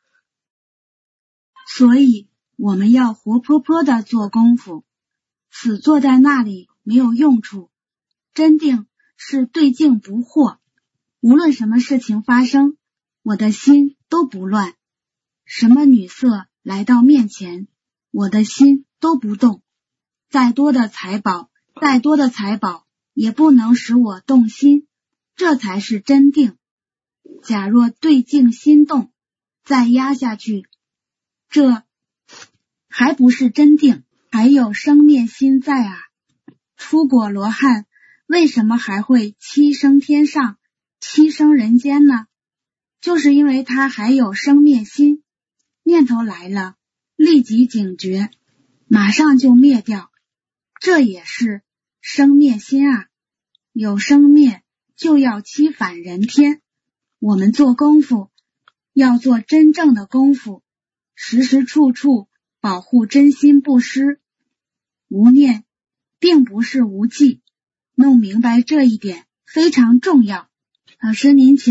所以我们要活泼泼的做功夫，死坐在那里没有用处。真定是对境不惑，无论什么事情发生，我的心都不乱。什么女色来到面前，我的心都不动。再多的财宝，再多的财宝也不能使我动心，这才是真定。假若对境心动，再压下去，这还不是真定，还有生灭心在啊。出果罗汉为什么还会七生天上，七生人间呢？就是因为他还有生灭心，念头来了，立即警觉，马上就灭掉，这也是生灭心啊。有生灭就要七返人天，我们做功夫要做真正的功夫，时时处处保护真心不失。无念并不是无记，弄明白这一点非常重要。老师您请。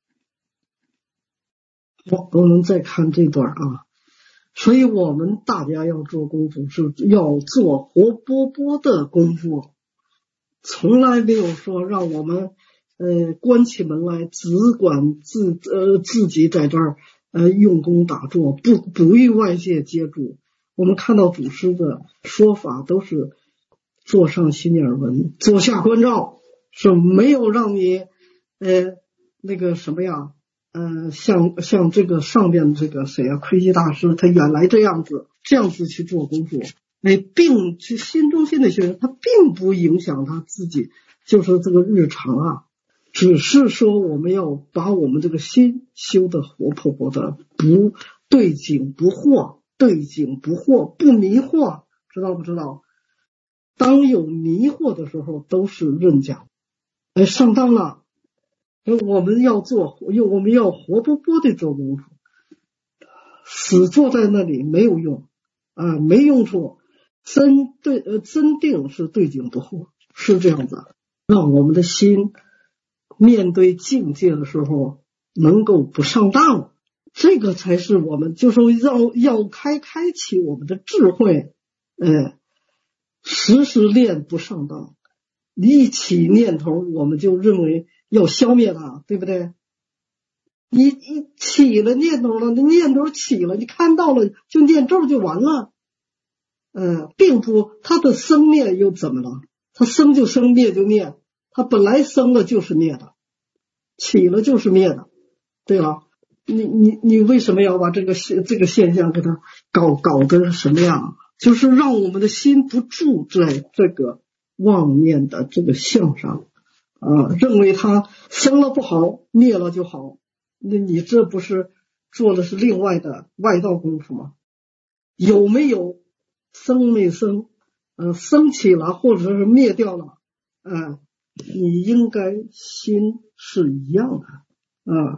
好，我们再看这段啊。所以我们大家要做功夫，是要做活泼泼的功夫，从来没有说让我们呃关起门来只管自呃自己在这儿呃用功打坐，不不与外界接触。我们看到祖师的说法都是坐上心耳闻，坐下观照，是没有让你呃那个什么呀。嗯、呃，像像这个上边这个谁啊，窥基大师，他原来这样子这样子去做功夫，哎，并去心中心的学生，他并不影响他自己，就是这个日常啊，只是说我们要把我们这个心修得活泼泼的，不对境不惑，对境不惑，不迷惑，知道不知道？当有迷惑的时候，都是认讲，哎，上当了。我们要做，我们要活泼泼的做功夫，死坐在那里没有用啊，没用处。真对呃，真定是对境不惑，是这样子，让我们的心面对境界的时候能够不上当，这个才是我们就说要要开开启我们的智慧，呃，时时练不上当。一起念头，我们就认为要消灭它，对不对？你一起了念头了，那念头起了，你看到了就念咒就完了。嗯，并不，它的生灭又怎么了？它生就生，灭就灭，它本来生了就是灭的，起了就是灭的。对了，你你你为什么要把这个这个现象给它搞搞得什么样？就是让我们的心不住在这个妄念的这个相上啊，认为它生了不好，灭了就好，那你这不是做的是另外的外道功夫吗？有没有生没生，呃，生起了或者是灭掉了，啊、呃，你应该心是一样的啊。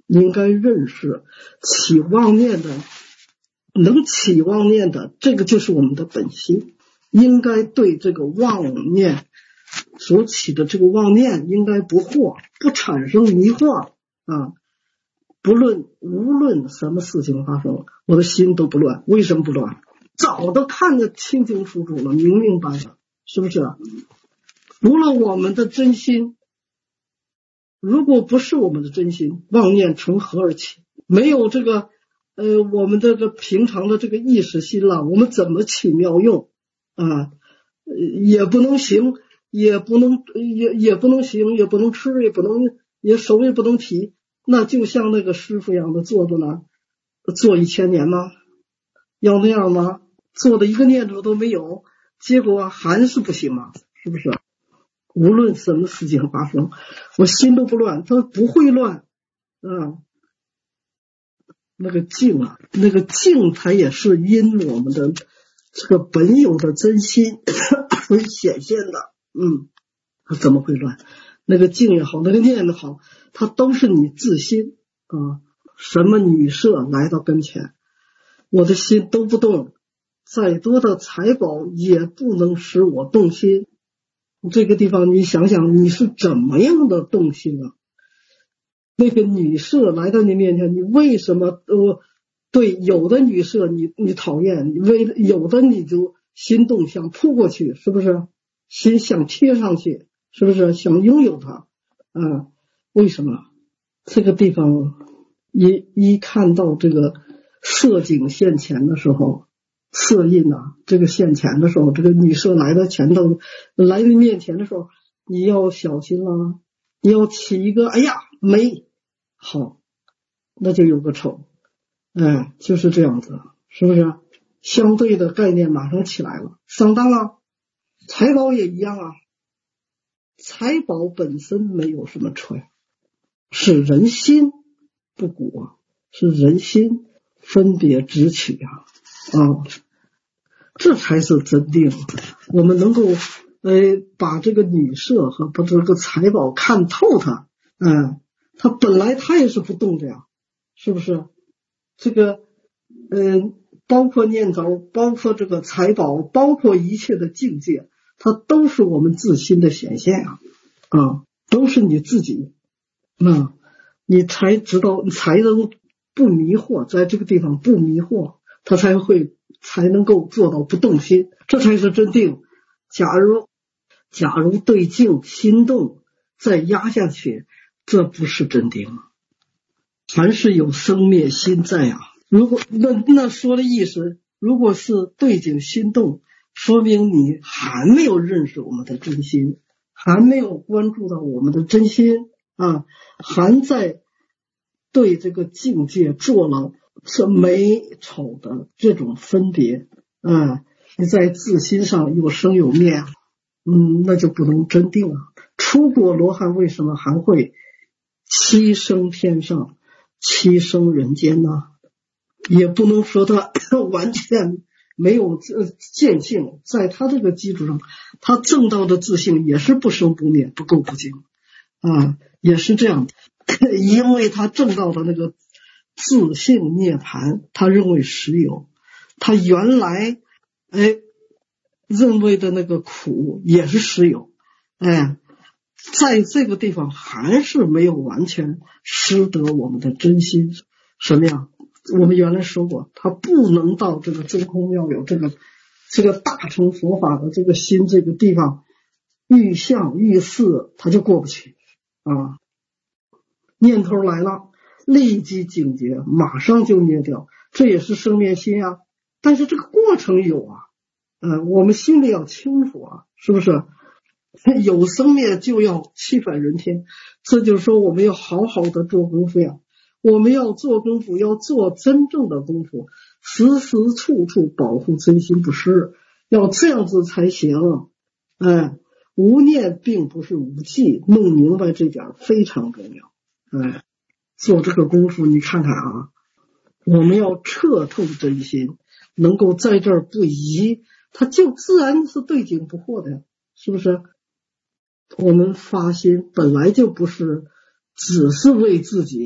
应该认识起妄念的，能起妄念的，这个就是我们的本心，应该对这个妄念所起的这个妄念应该不惑，不产生迷惑啊。不论无论什么事情发生，我的心都不乱。为什么不乱？早都看得清清楚楚了，明明白白，是不是？除了我们的真心，如果不是我们的真心，妄念从何而起？没有这个呃，我们这个平常的这个意识心了，我们怎么起妙用啊？也不能行，也不能也也不能行，也不能吃，也不能也手也不能提。那就像那个师傅一样的坐着呢，坐一千年吗？要那样吗？做的一个念头都没有，结果还是不行吗？是不是？无论什么事情发生，我心都不乱，它不会乱啊。那个静啊，那个静它也是因我们的这个本有的真心所显现的。嗯，它怎么会乱？那个静也好，那个念也好，它都是你自心啊。什么女色来到跟前，我的心都不动，再多的财宝也不能使我动心。这个地方你想想，你是怎么样的动心啊？那个女色来到你面前，你为什么呃对有的女色你你讨厌，为有的你就心动想扑过去，是不是？心想贴上去，是不是？想拥有它啊？为什么？这个地方一一看到这个色景现前的时候，色印啊，这个现前的时候，这个女色来到前头，来到面前的时候，你要小心了，你要起一个哎呀美好，那就有个丑，哎，就是这样子，是不是？相对的概念马上起来了，上当了。财宝也一样啊，财宝本身没有什么错，是人心不古啊，是人心分别执取啊啊，这才是真定。我们能够呃把这个女色和把这个财宝看透它，嗯，它本来它也是不动的呀，是不是？这个嗯、呃，包括念头，包括这个财宝，包括一切的境界，它都是我们自心的显现啊啊，都是你自己，那你才知道，才能不迷惑，在这个地方不迷惑，它才会才能够做到不动心，这才是真定。假如假如对境心动再压下去，这不是真定，凡是有生灭心在啊。如果那那说的意思，如果是对境心动，说明你还没有认识我们的真心，还没有关注到我们的真心啊，还在对这个境界做了是美丑的这种分别啊，你在自心上有生有灭，嗯，那就不能真定了。出果罗汉为什么还会七生天上，七生人间呢？也不能说他完全没有见性，在他这个基础上，他证到的自性也是不生不灭，不垢不净啊，也是这样的。因为他证到的那个自性涅槃，他认为实有，他原来哎认为的那个苦也是实有，哎，在这个地方还是没有完全识得我们的真心。什么样？我们原来说过，他不能到这个真空妙有这个这个大乘佛法的这个心这个地方，遇相遇事他就过不去啊。念头来了，立即警觉，马上就灭掉，这也是生灭心啊。但是这个过程有啊，呃，我们心里要清楚啊，是不是？有生灭就要七返人天，这就是说我们要好好的做功夫呀。我们要做功夫，要做真正的功夫，时时处处保护真心不失，要这样子才行。哎，无念并不是无记，弄明白这点非常重要。哎，做这个功夫，你看看啊，我们要彻透真心，能够在这儿不移，它就自然是对境不惑的呀，是不是？我们发心本来就不是只是为自己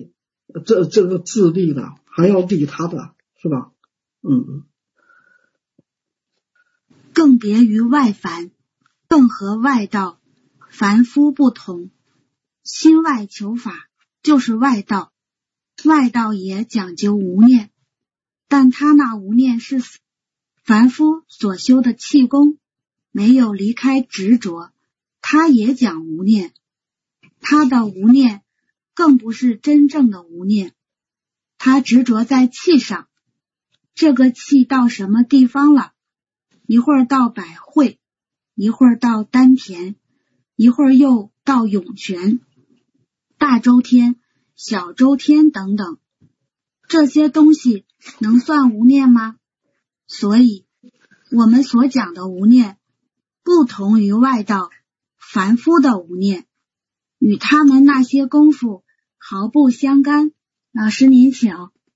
这这个自利的，还要利他的，是吧？嗯。 更别于外凡，更和外道凡夫不同。心外求法就是外道，外道也讲究无念，但他那无念是死。凡夫所修的气功没有离开执着，他也讲无念，他的无念更不是真正的无念，他执着在气上，这个气到什么地方了，一会儿到百会，一会儿到丹田，一会儿又到涌泉、大周天、小周天等等，这些东西能算无念吗？所以我们所讲的无念不同于外道凡夫的无念，与他们那些功夫毫不相干。老师您请。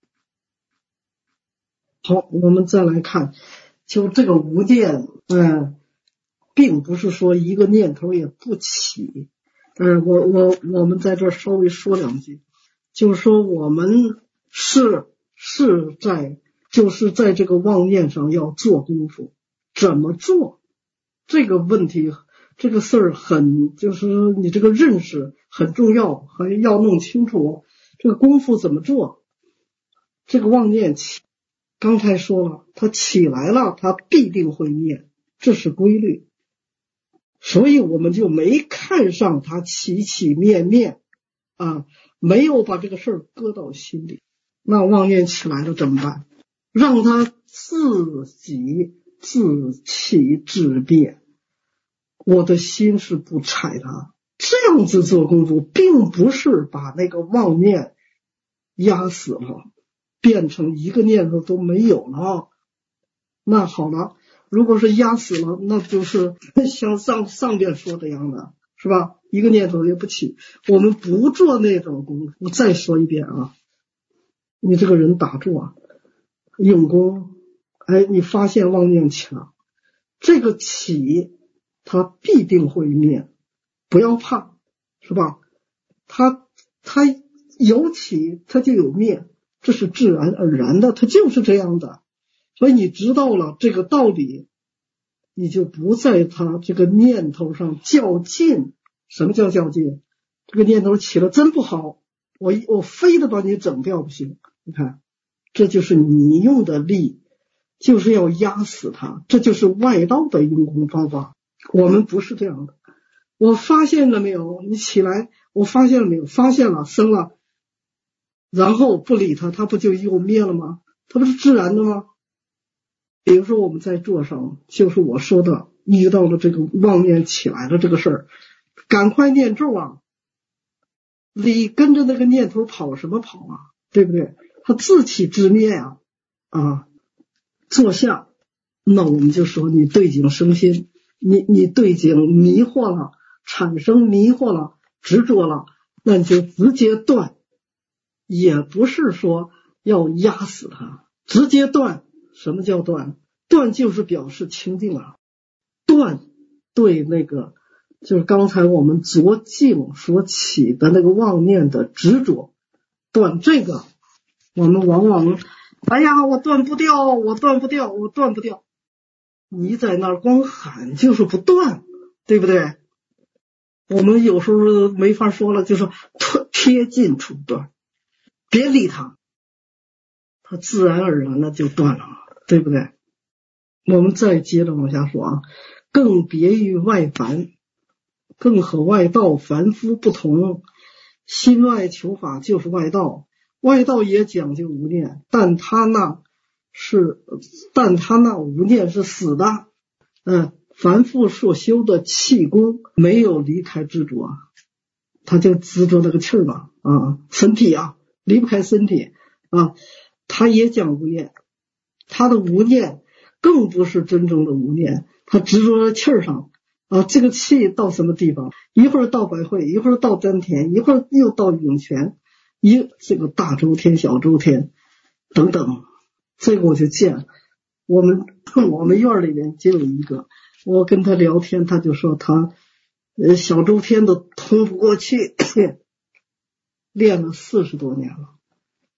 好，我们再来看，就这个无念，嗯，并不是说一个念头也不起。嗯，我我我们在这儿稍微说两句，就是说我们是是在就是在这个妄念上要做功夫，怎么做这个问题，这个事儿很就是你这个认识很重要，还要弄清楚这个功夫怎么做。这个妄念起，刚才说了，它起来了，它必定会灭，这是规律。所以我们就没看上它起起灭灭啊，没有把这个事儿搁到心里。那妄念起来了怎么办？让它自己自起自灭。我的心是不睬它，这样子做功夫，并不是把那个妄念压死了，变成一个念头都没有了。那好了，如果是压死了，那就是像上上边说的样的，是吧？一个念头也不起。我们不做那种功夫。我再说一遍啊，你这个人打坐用功，哎，你发现妄念起了，这个起它必定会灭，不要怕，是吧？它它有起，它就有灭，这是自然而然的，它就是这样的。所以你知道了这个道理，你就不在它这个念头上较劲。什么叫较劲？这个念头起了真不好，我我非得把你整掉不行。你看，这就是你用的力，就是要压死它，这就是外道的用功方法。我们不是这样的。我发现了没有？你起来，我发现了没有？发现了，生了，然后不理它，它不就又灭了吗？它不是自然的吗？比如说我们在座上，就是我说的遇到了这个妄念起来了这个事儿，赶快念咒啊，你跟着那个念头跑什么跑啊，对不对？它自起自灭啊。啊，坐下，那我们就说你对境生心，你你对境迷惑了，产生迷惑了，执着了，那你就直接断，也不是说要压死它，直接断。什么叫断？断就是表示清净啊。断对那个就是刚才我们着境所起的那个妄念的执着，断这个我们往往哎呀我断不掉，我断不掉，我断不掉。你在那儿光喊就是不断，对不对？我们有时候没法说了，就是贴近处断，别理他，它自然而然的就断了，对不对？我们再接着往下说啊，更别于外凡，更和外道凡夫不同。心外求法就是外道，外道也讲究无念，但他那是但他那无念是死的。嗯，凡夫所修的气功没有离开执着，他就执着那个气儿嘛，啊，身体啊，离不开身体啊。他也讲无念，他的无念更不是真正的无念，他执着在气儿上啊。这个气到什么地方？一会儿到百会，一会儿到丹田，一会儿又到涌泉，一这个大周天、小周天等等。这个我就见我们我们院里面就有一个，我跟他聊天，他就说他呃小周天都通不过去，练了四十多年了。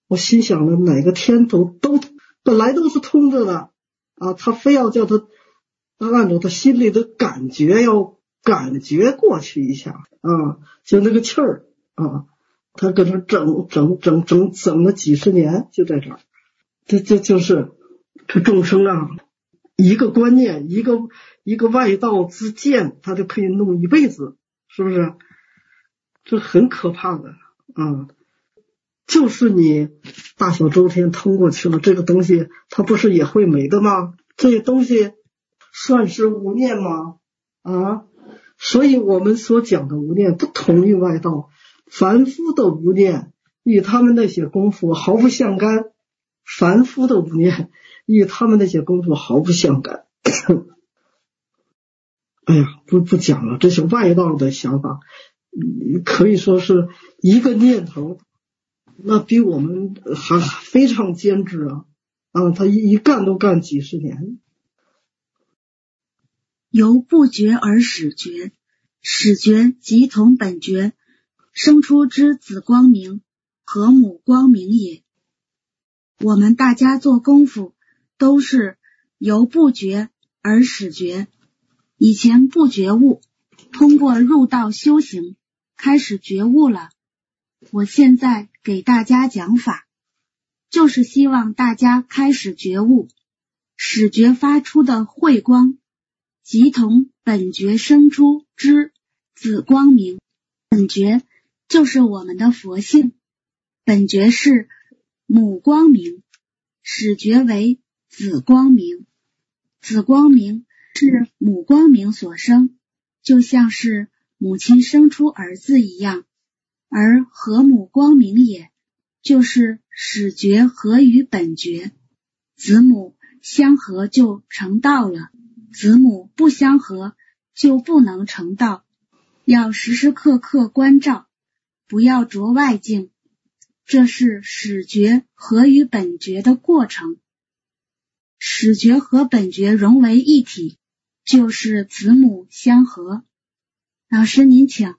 我心想了，哪个天都都本来都是通着的啊，他非要叫他按照他心里的感觉要感觉过去一下啊，就那个气儿啊，他搁这整整整整整了几十年，就在这儿，这这就是这众生啊，一个观念，一个一个外道之见，他就可以弄一辈子，是不是？这很可怕的啊！就是你大小周天通过去了，这个东西它不是也会没的吗？这些东西算是无念吗？啊，所以我们所讲的无念不同于外道，凡夫的无念与他们那些功夫毫不相干，凡夫的无念与他们那些功夫毫不相干。哎呀，不不讲了，这是外道的想法，可以说是一个念头，那比我们还非常坚持啊！啊，他一一干都干几十年。 由不觉而始觉，始觉即同本觉，生出之子光明，和母光明也。我们大家做功夫都是由不觉而始觉，以前不觉悟，通过入道修行开始觉悟了。我现在给大家讲法，就是希望大家开始觉悟，始觉发出的慧光即同本觉生出之子光明。本觉就是我们的佛性，本觉是母光明，始觉为子光明，子光明是母光明所生，就像是母亲生出儿子一样，而和母光明也，就是始觉合于本觉，子母相合就成道了，子母不相合就不能成道，要时时刻刻关照，不要着外境，这是始觉合于本觉的过程。始觉和本觉融为一体，就是子母相合。老师您请。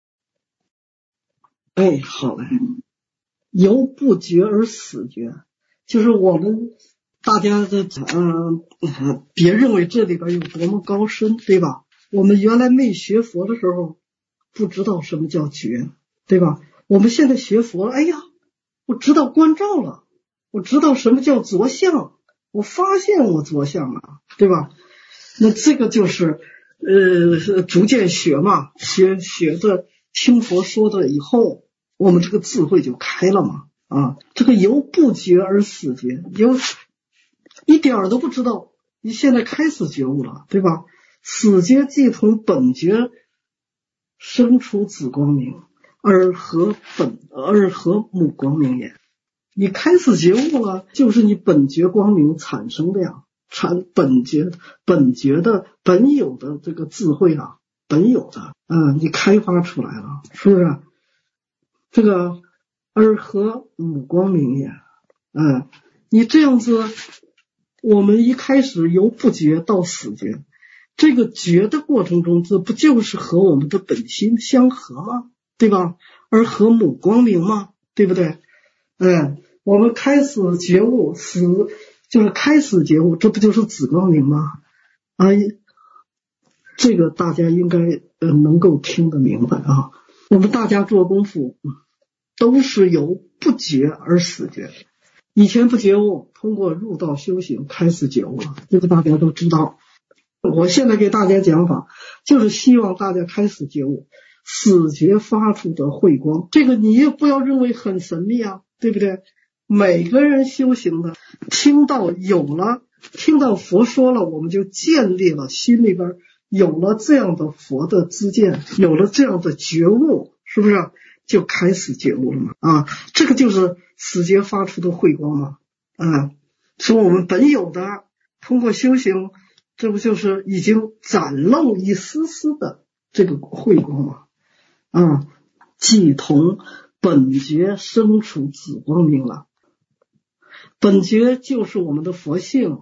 哎，好嘞。由不觉而始觉，就是我们大家的嗯、呃，别认为这里边有多么高深，对吧？我们原来没学佛的时候不知道什么叫觉，对吧？我们现在学佛了，哎呀，我知道观照了，我知道什么叫着相，我发现我着相了，对吧？那这个就是呃逐渐学嘛，学学的听佛说的以后，我们这个智慧就开了嘛。啊，这个由不觉而始觉，由一点儿都不知道，你现在开始觉悟了，对吧？始觉即同本觉生出子光明，而和本而和母光明也。你开始觉悟了，就是你本觉光明产生的呀，产本觉本觉的本有的这个智慧啊，本有的啊，你开发出来了，是不是？这个而和母光明也，嗯，你这样子，我们一开始由不觉到始觉，这个觉的过程中，这不就是和我们的本心相合吗？对吧？而和母光明吗？对不对？嗯，我们开始觉悟，始就是开始觉悟，这不就是子光明吗？啊，这个大家应该呃能够听得明白啊。我们大家做功夫都是由不觉而始觉，以前不觉悟，通过入道修行开始觉悟了，这个大家都知道。我现在给大家讲法，就是希望大家开始觉悟，始觉发出的慧光，这个你也不要认为很神秘啊，对不对？每个人修行的，听到有了，听到佛说了，我们就建立了心里边有了这样的佛的知见，有了这样的觉悟，是不是？就开始觉悟了嘛？啊，这个就是始觉发出的慧光嘛？啊，说我们本有的，通过修行，这不就是已经展露一丝丝的这个慧光嘛？啊，即同本觉生出子光明了。本觉就是我们的佛性，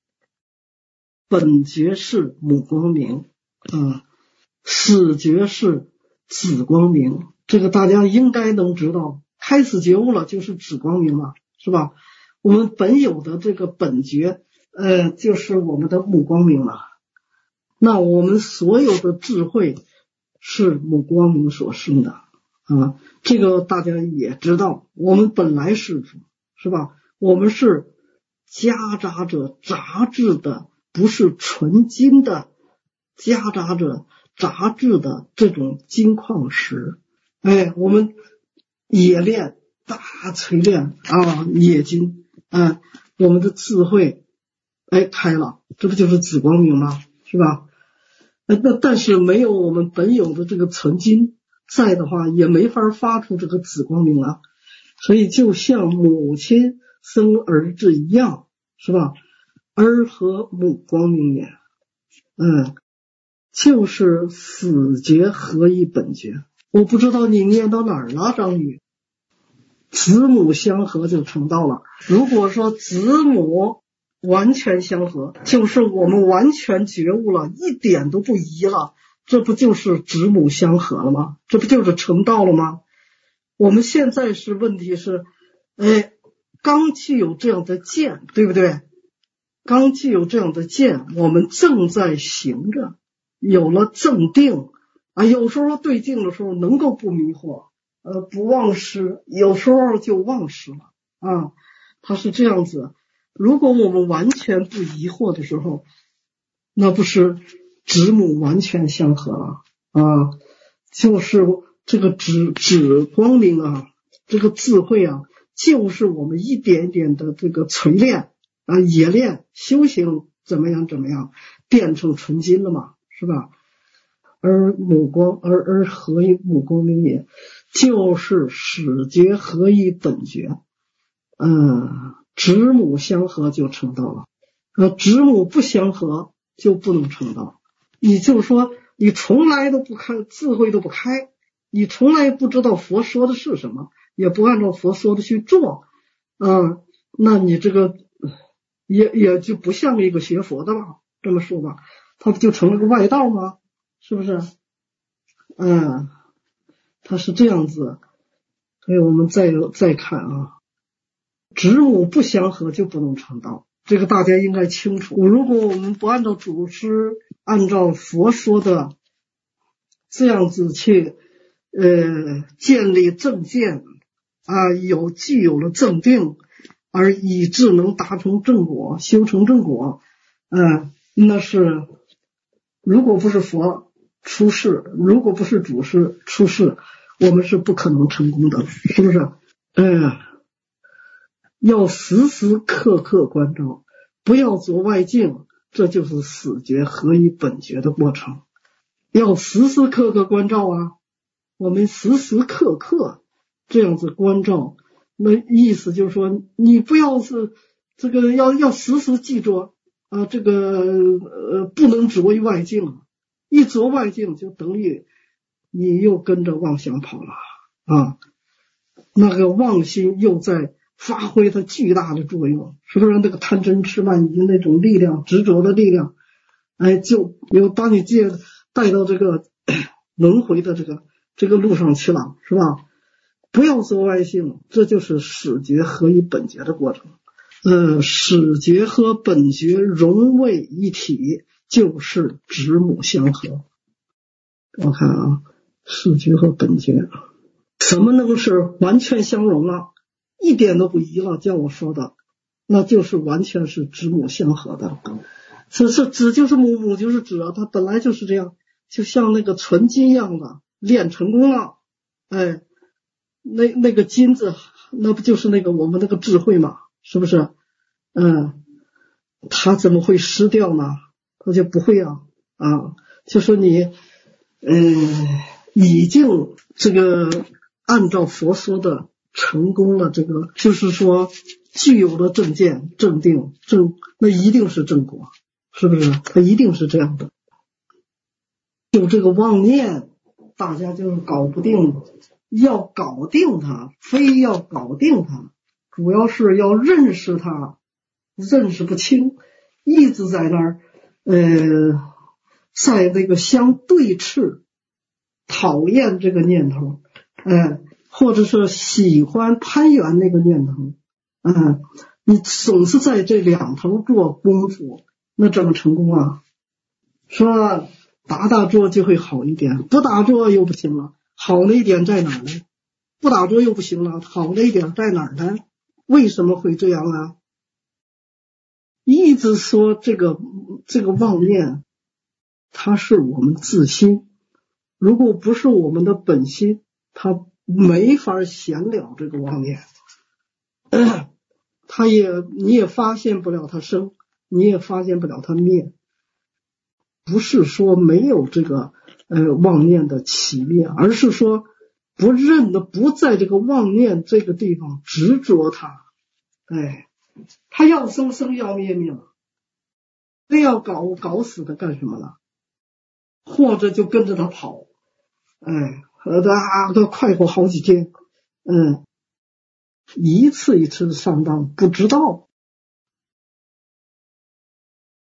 本觉是母光明，啊，始觉是子光明。这个大家应该能知道， 开始觉悟了就是指光明了，是吧？我们本有的这个本觉，呃，就是我们的母光明了。那我们所有的智慧是母光明所生的啊，这个大家也知道，我们本来是是吧？我们是夹杂着杂质的，不是纯金的，夹杂着杂质的这种金矿石。哎，我们冶炼大锤炼啊，冶金，哎，我们的智慧哎开了，这不就是紫光明吗？是吧？那但是没有我们本有的这个纯金在的话，也没法发出这个紫光明啊。所以就像母亲生儿子一样，是吧？儿和母光明也，嗯，就是死觉合一本觉。我不知道你念到哪儿了，张宇。子母相合就成道了。如果说子母完全相合，就是我们完全觉悟了，一点都不疑了，这不就是子母相合了吗？这不就是成道了吗？我们现在是问题是，哎，刚具有这样的见，对不对？刚具有这样的见，我们正在行着，有了正定啊，有时候对境的时候能够不迷惑，呃，不忘失，有时候就忘失了啊，它是这样子。如果我们完全不疑惑的时候，那不是子母完全相合了啊，就是这个指指光明啊，这个智慧啊，就是我们一点点的这个锤炼啊、冶炼、修行，怎么样怎么样，变成纯金了嘛，是吧？而母光而而合一母光明也，就是始觉合一本觉，嗯，子母相合就成道了，呃，子母不相合就不能成道。你就说你从来都不开智慧都不开，你从来不知道佛说的是什么，也不按照佛说的去做，嗯，那你这个也也就不像一个学佛的了。这么说吧，他不就成了个外道吗？是不是？嗯，他是这样子。所以我们再再看啊，子母不相合就不能成道，这个大家应该清楚。如果我们不按照祖师按照佛说的这样子去呃建立正见啊，有具有了正定，而以致能达成正果，修成正果，呃那是如果不是佛出世，如果不是祖师出世，我们是不可能成功的，是不是？呃要时时刻刻关照，不要着外境，这就是死觉合一本觉的过程。要时时刻刻关照啊，我们时时刻刻这样子关照，那意思就是说，你不要是这个要要时时记住啊，这个呃不能着于外境，一着外境就等于你又跟着妄想跑了啊，那个妄心又在发挥它巨大的作用，是不是？那个贪嗔痴慢疑那种力量，执着的力量，哎，就有把你借带到这个轮回的这个这个路上去了，是吧？不要说外性，这就是始觉合一本觉的过程。呃，始觉和本觉融为一体，就是子母相合。我看啊，始觉和本觉，什么能是完全相融啊？一点都不疑了，叫我说的，那就是完全是子母相合的。这是子就是母，母就是子啊，它本来就是这样，就像那个纯金一样的，炼成功了，哎，那那个金子，那不就是那个我们那个智慧嘛，是不是？嗯，它怎么会失掉呢？它就不会啊啊，就说你，嗯，已经这个按照佛说的成功了，这个就是说具有了正见、正定、正，那一定是正果，是不是？它一定是这样的。就这个妄念，大家就是搞不定，要搞定它，非要搞定它，主要是要认识它，认识不清，一直在那儿，呃，在那个相对峙，讨厌这个念头，呃， 或者说喜欢攀援那个念头，嗯，你总是在这两头做功夫，那怎么成功啊？说打打坐就会好一点，不打坐又不行了。好的一点在哪儿呢？不打坐又不行了，好的一点在哪儿呢？为什么会这样啊？一直说这个这个妄念，它是我们自心，如果不是我们的本心，它没法闲了这个妄念，它也你也发现不了它生，你也发现不了它灭。不是说没有这个呃妄念的起灭，而是说不认的，不在这个妄念这个地方执着它，哎，他要生生要灭灭了，非要搞搞死他干什么了？或者就跟着他跑，哎，和他啊都快活好几天，嗯，一次一次的上当，不知道，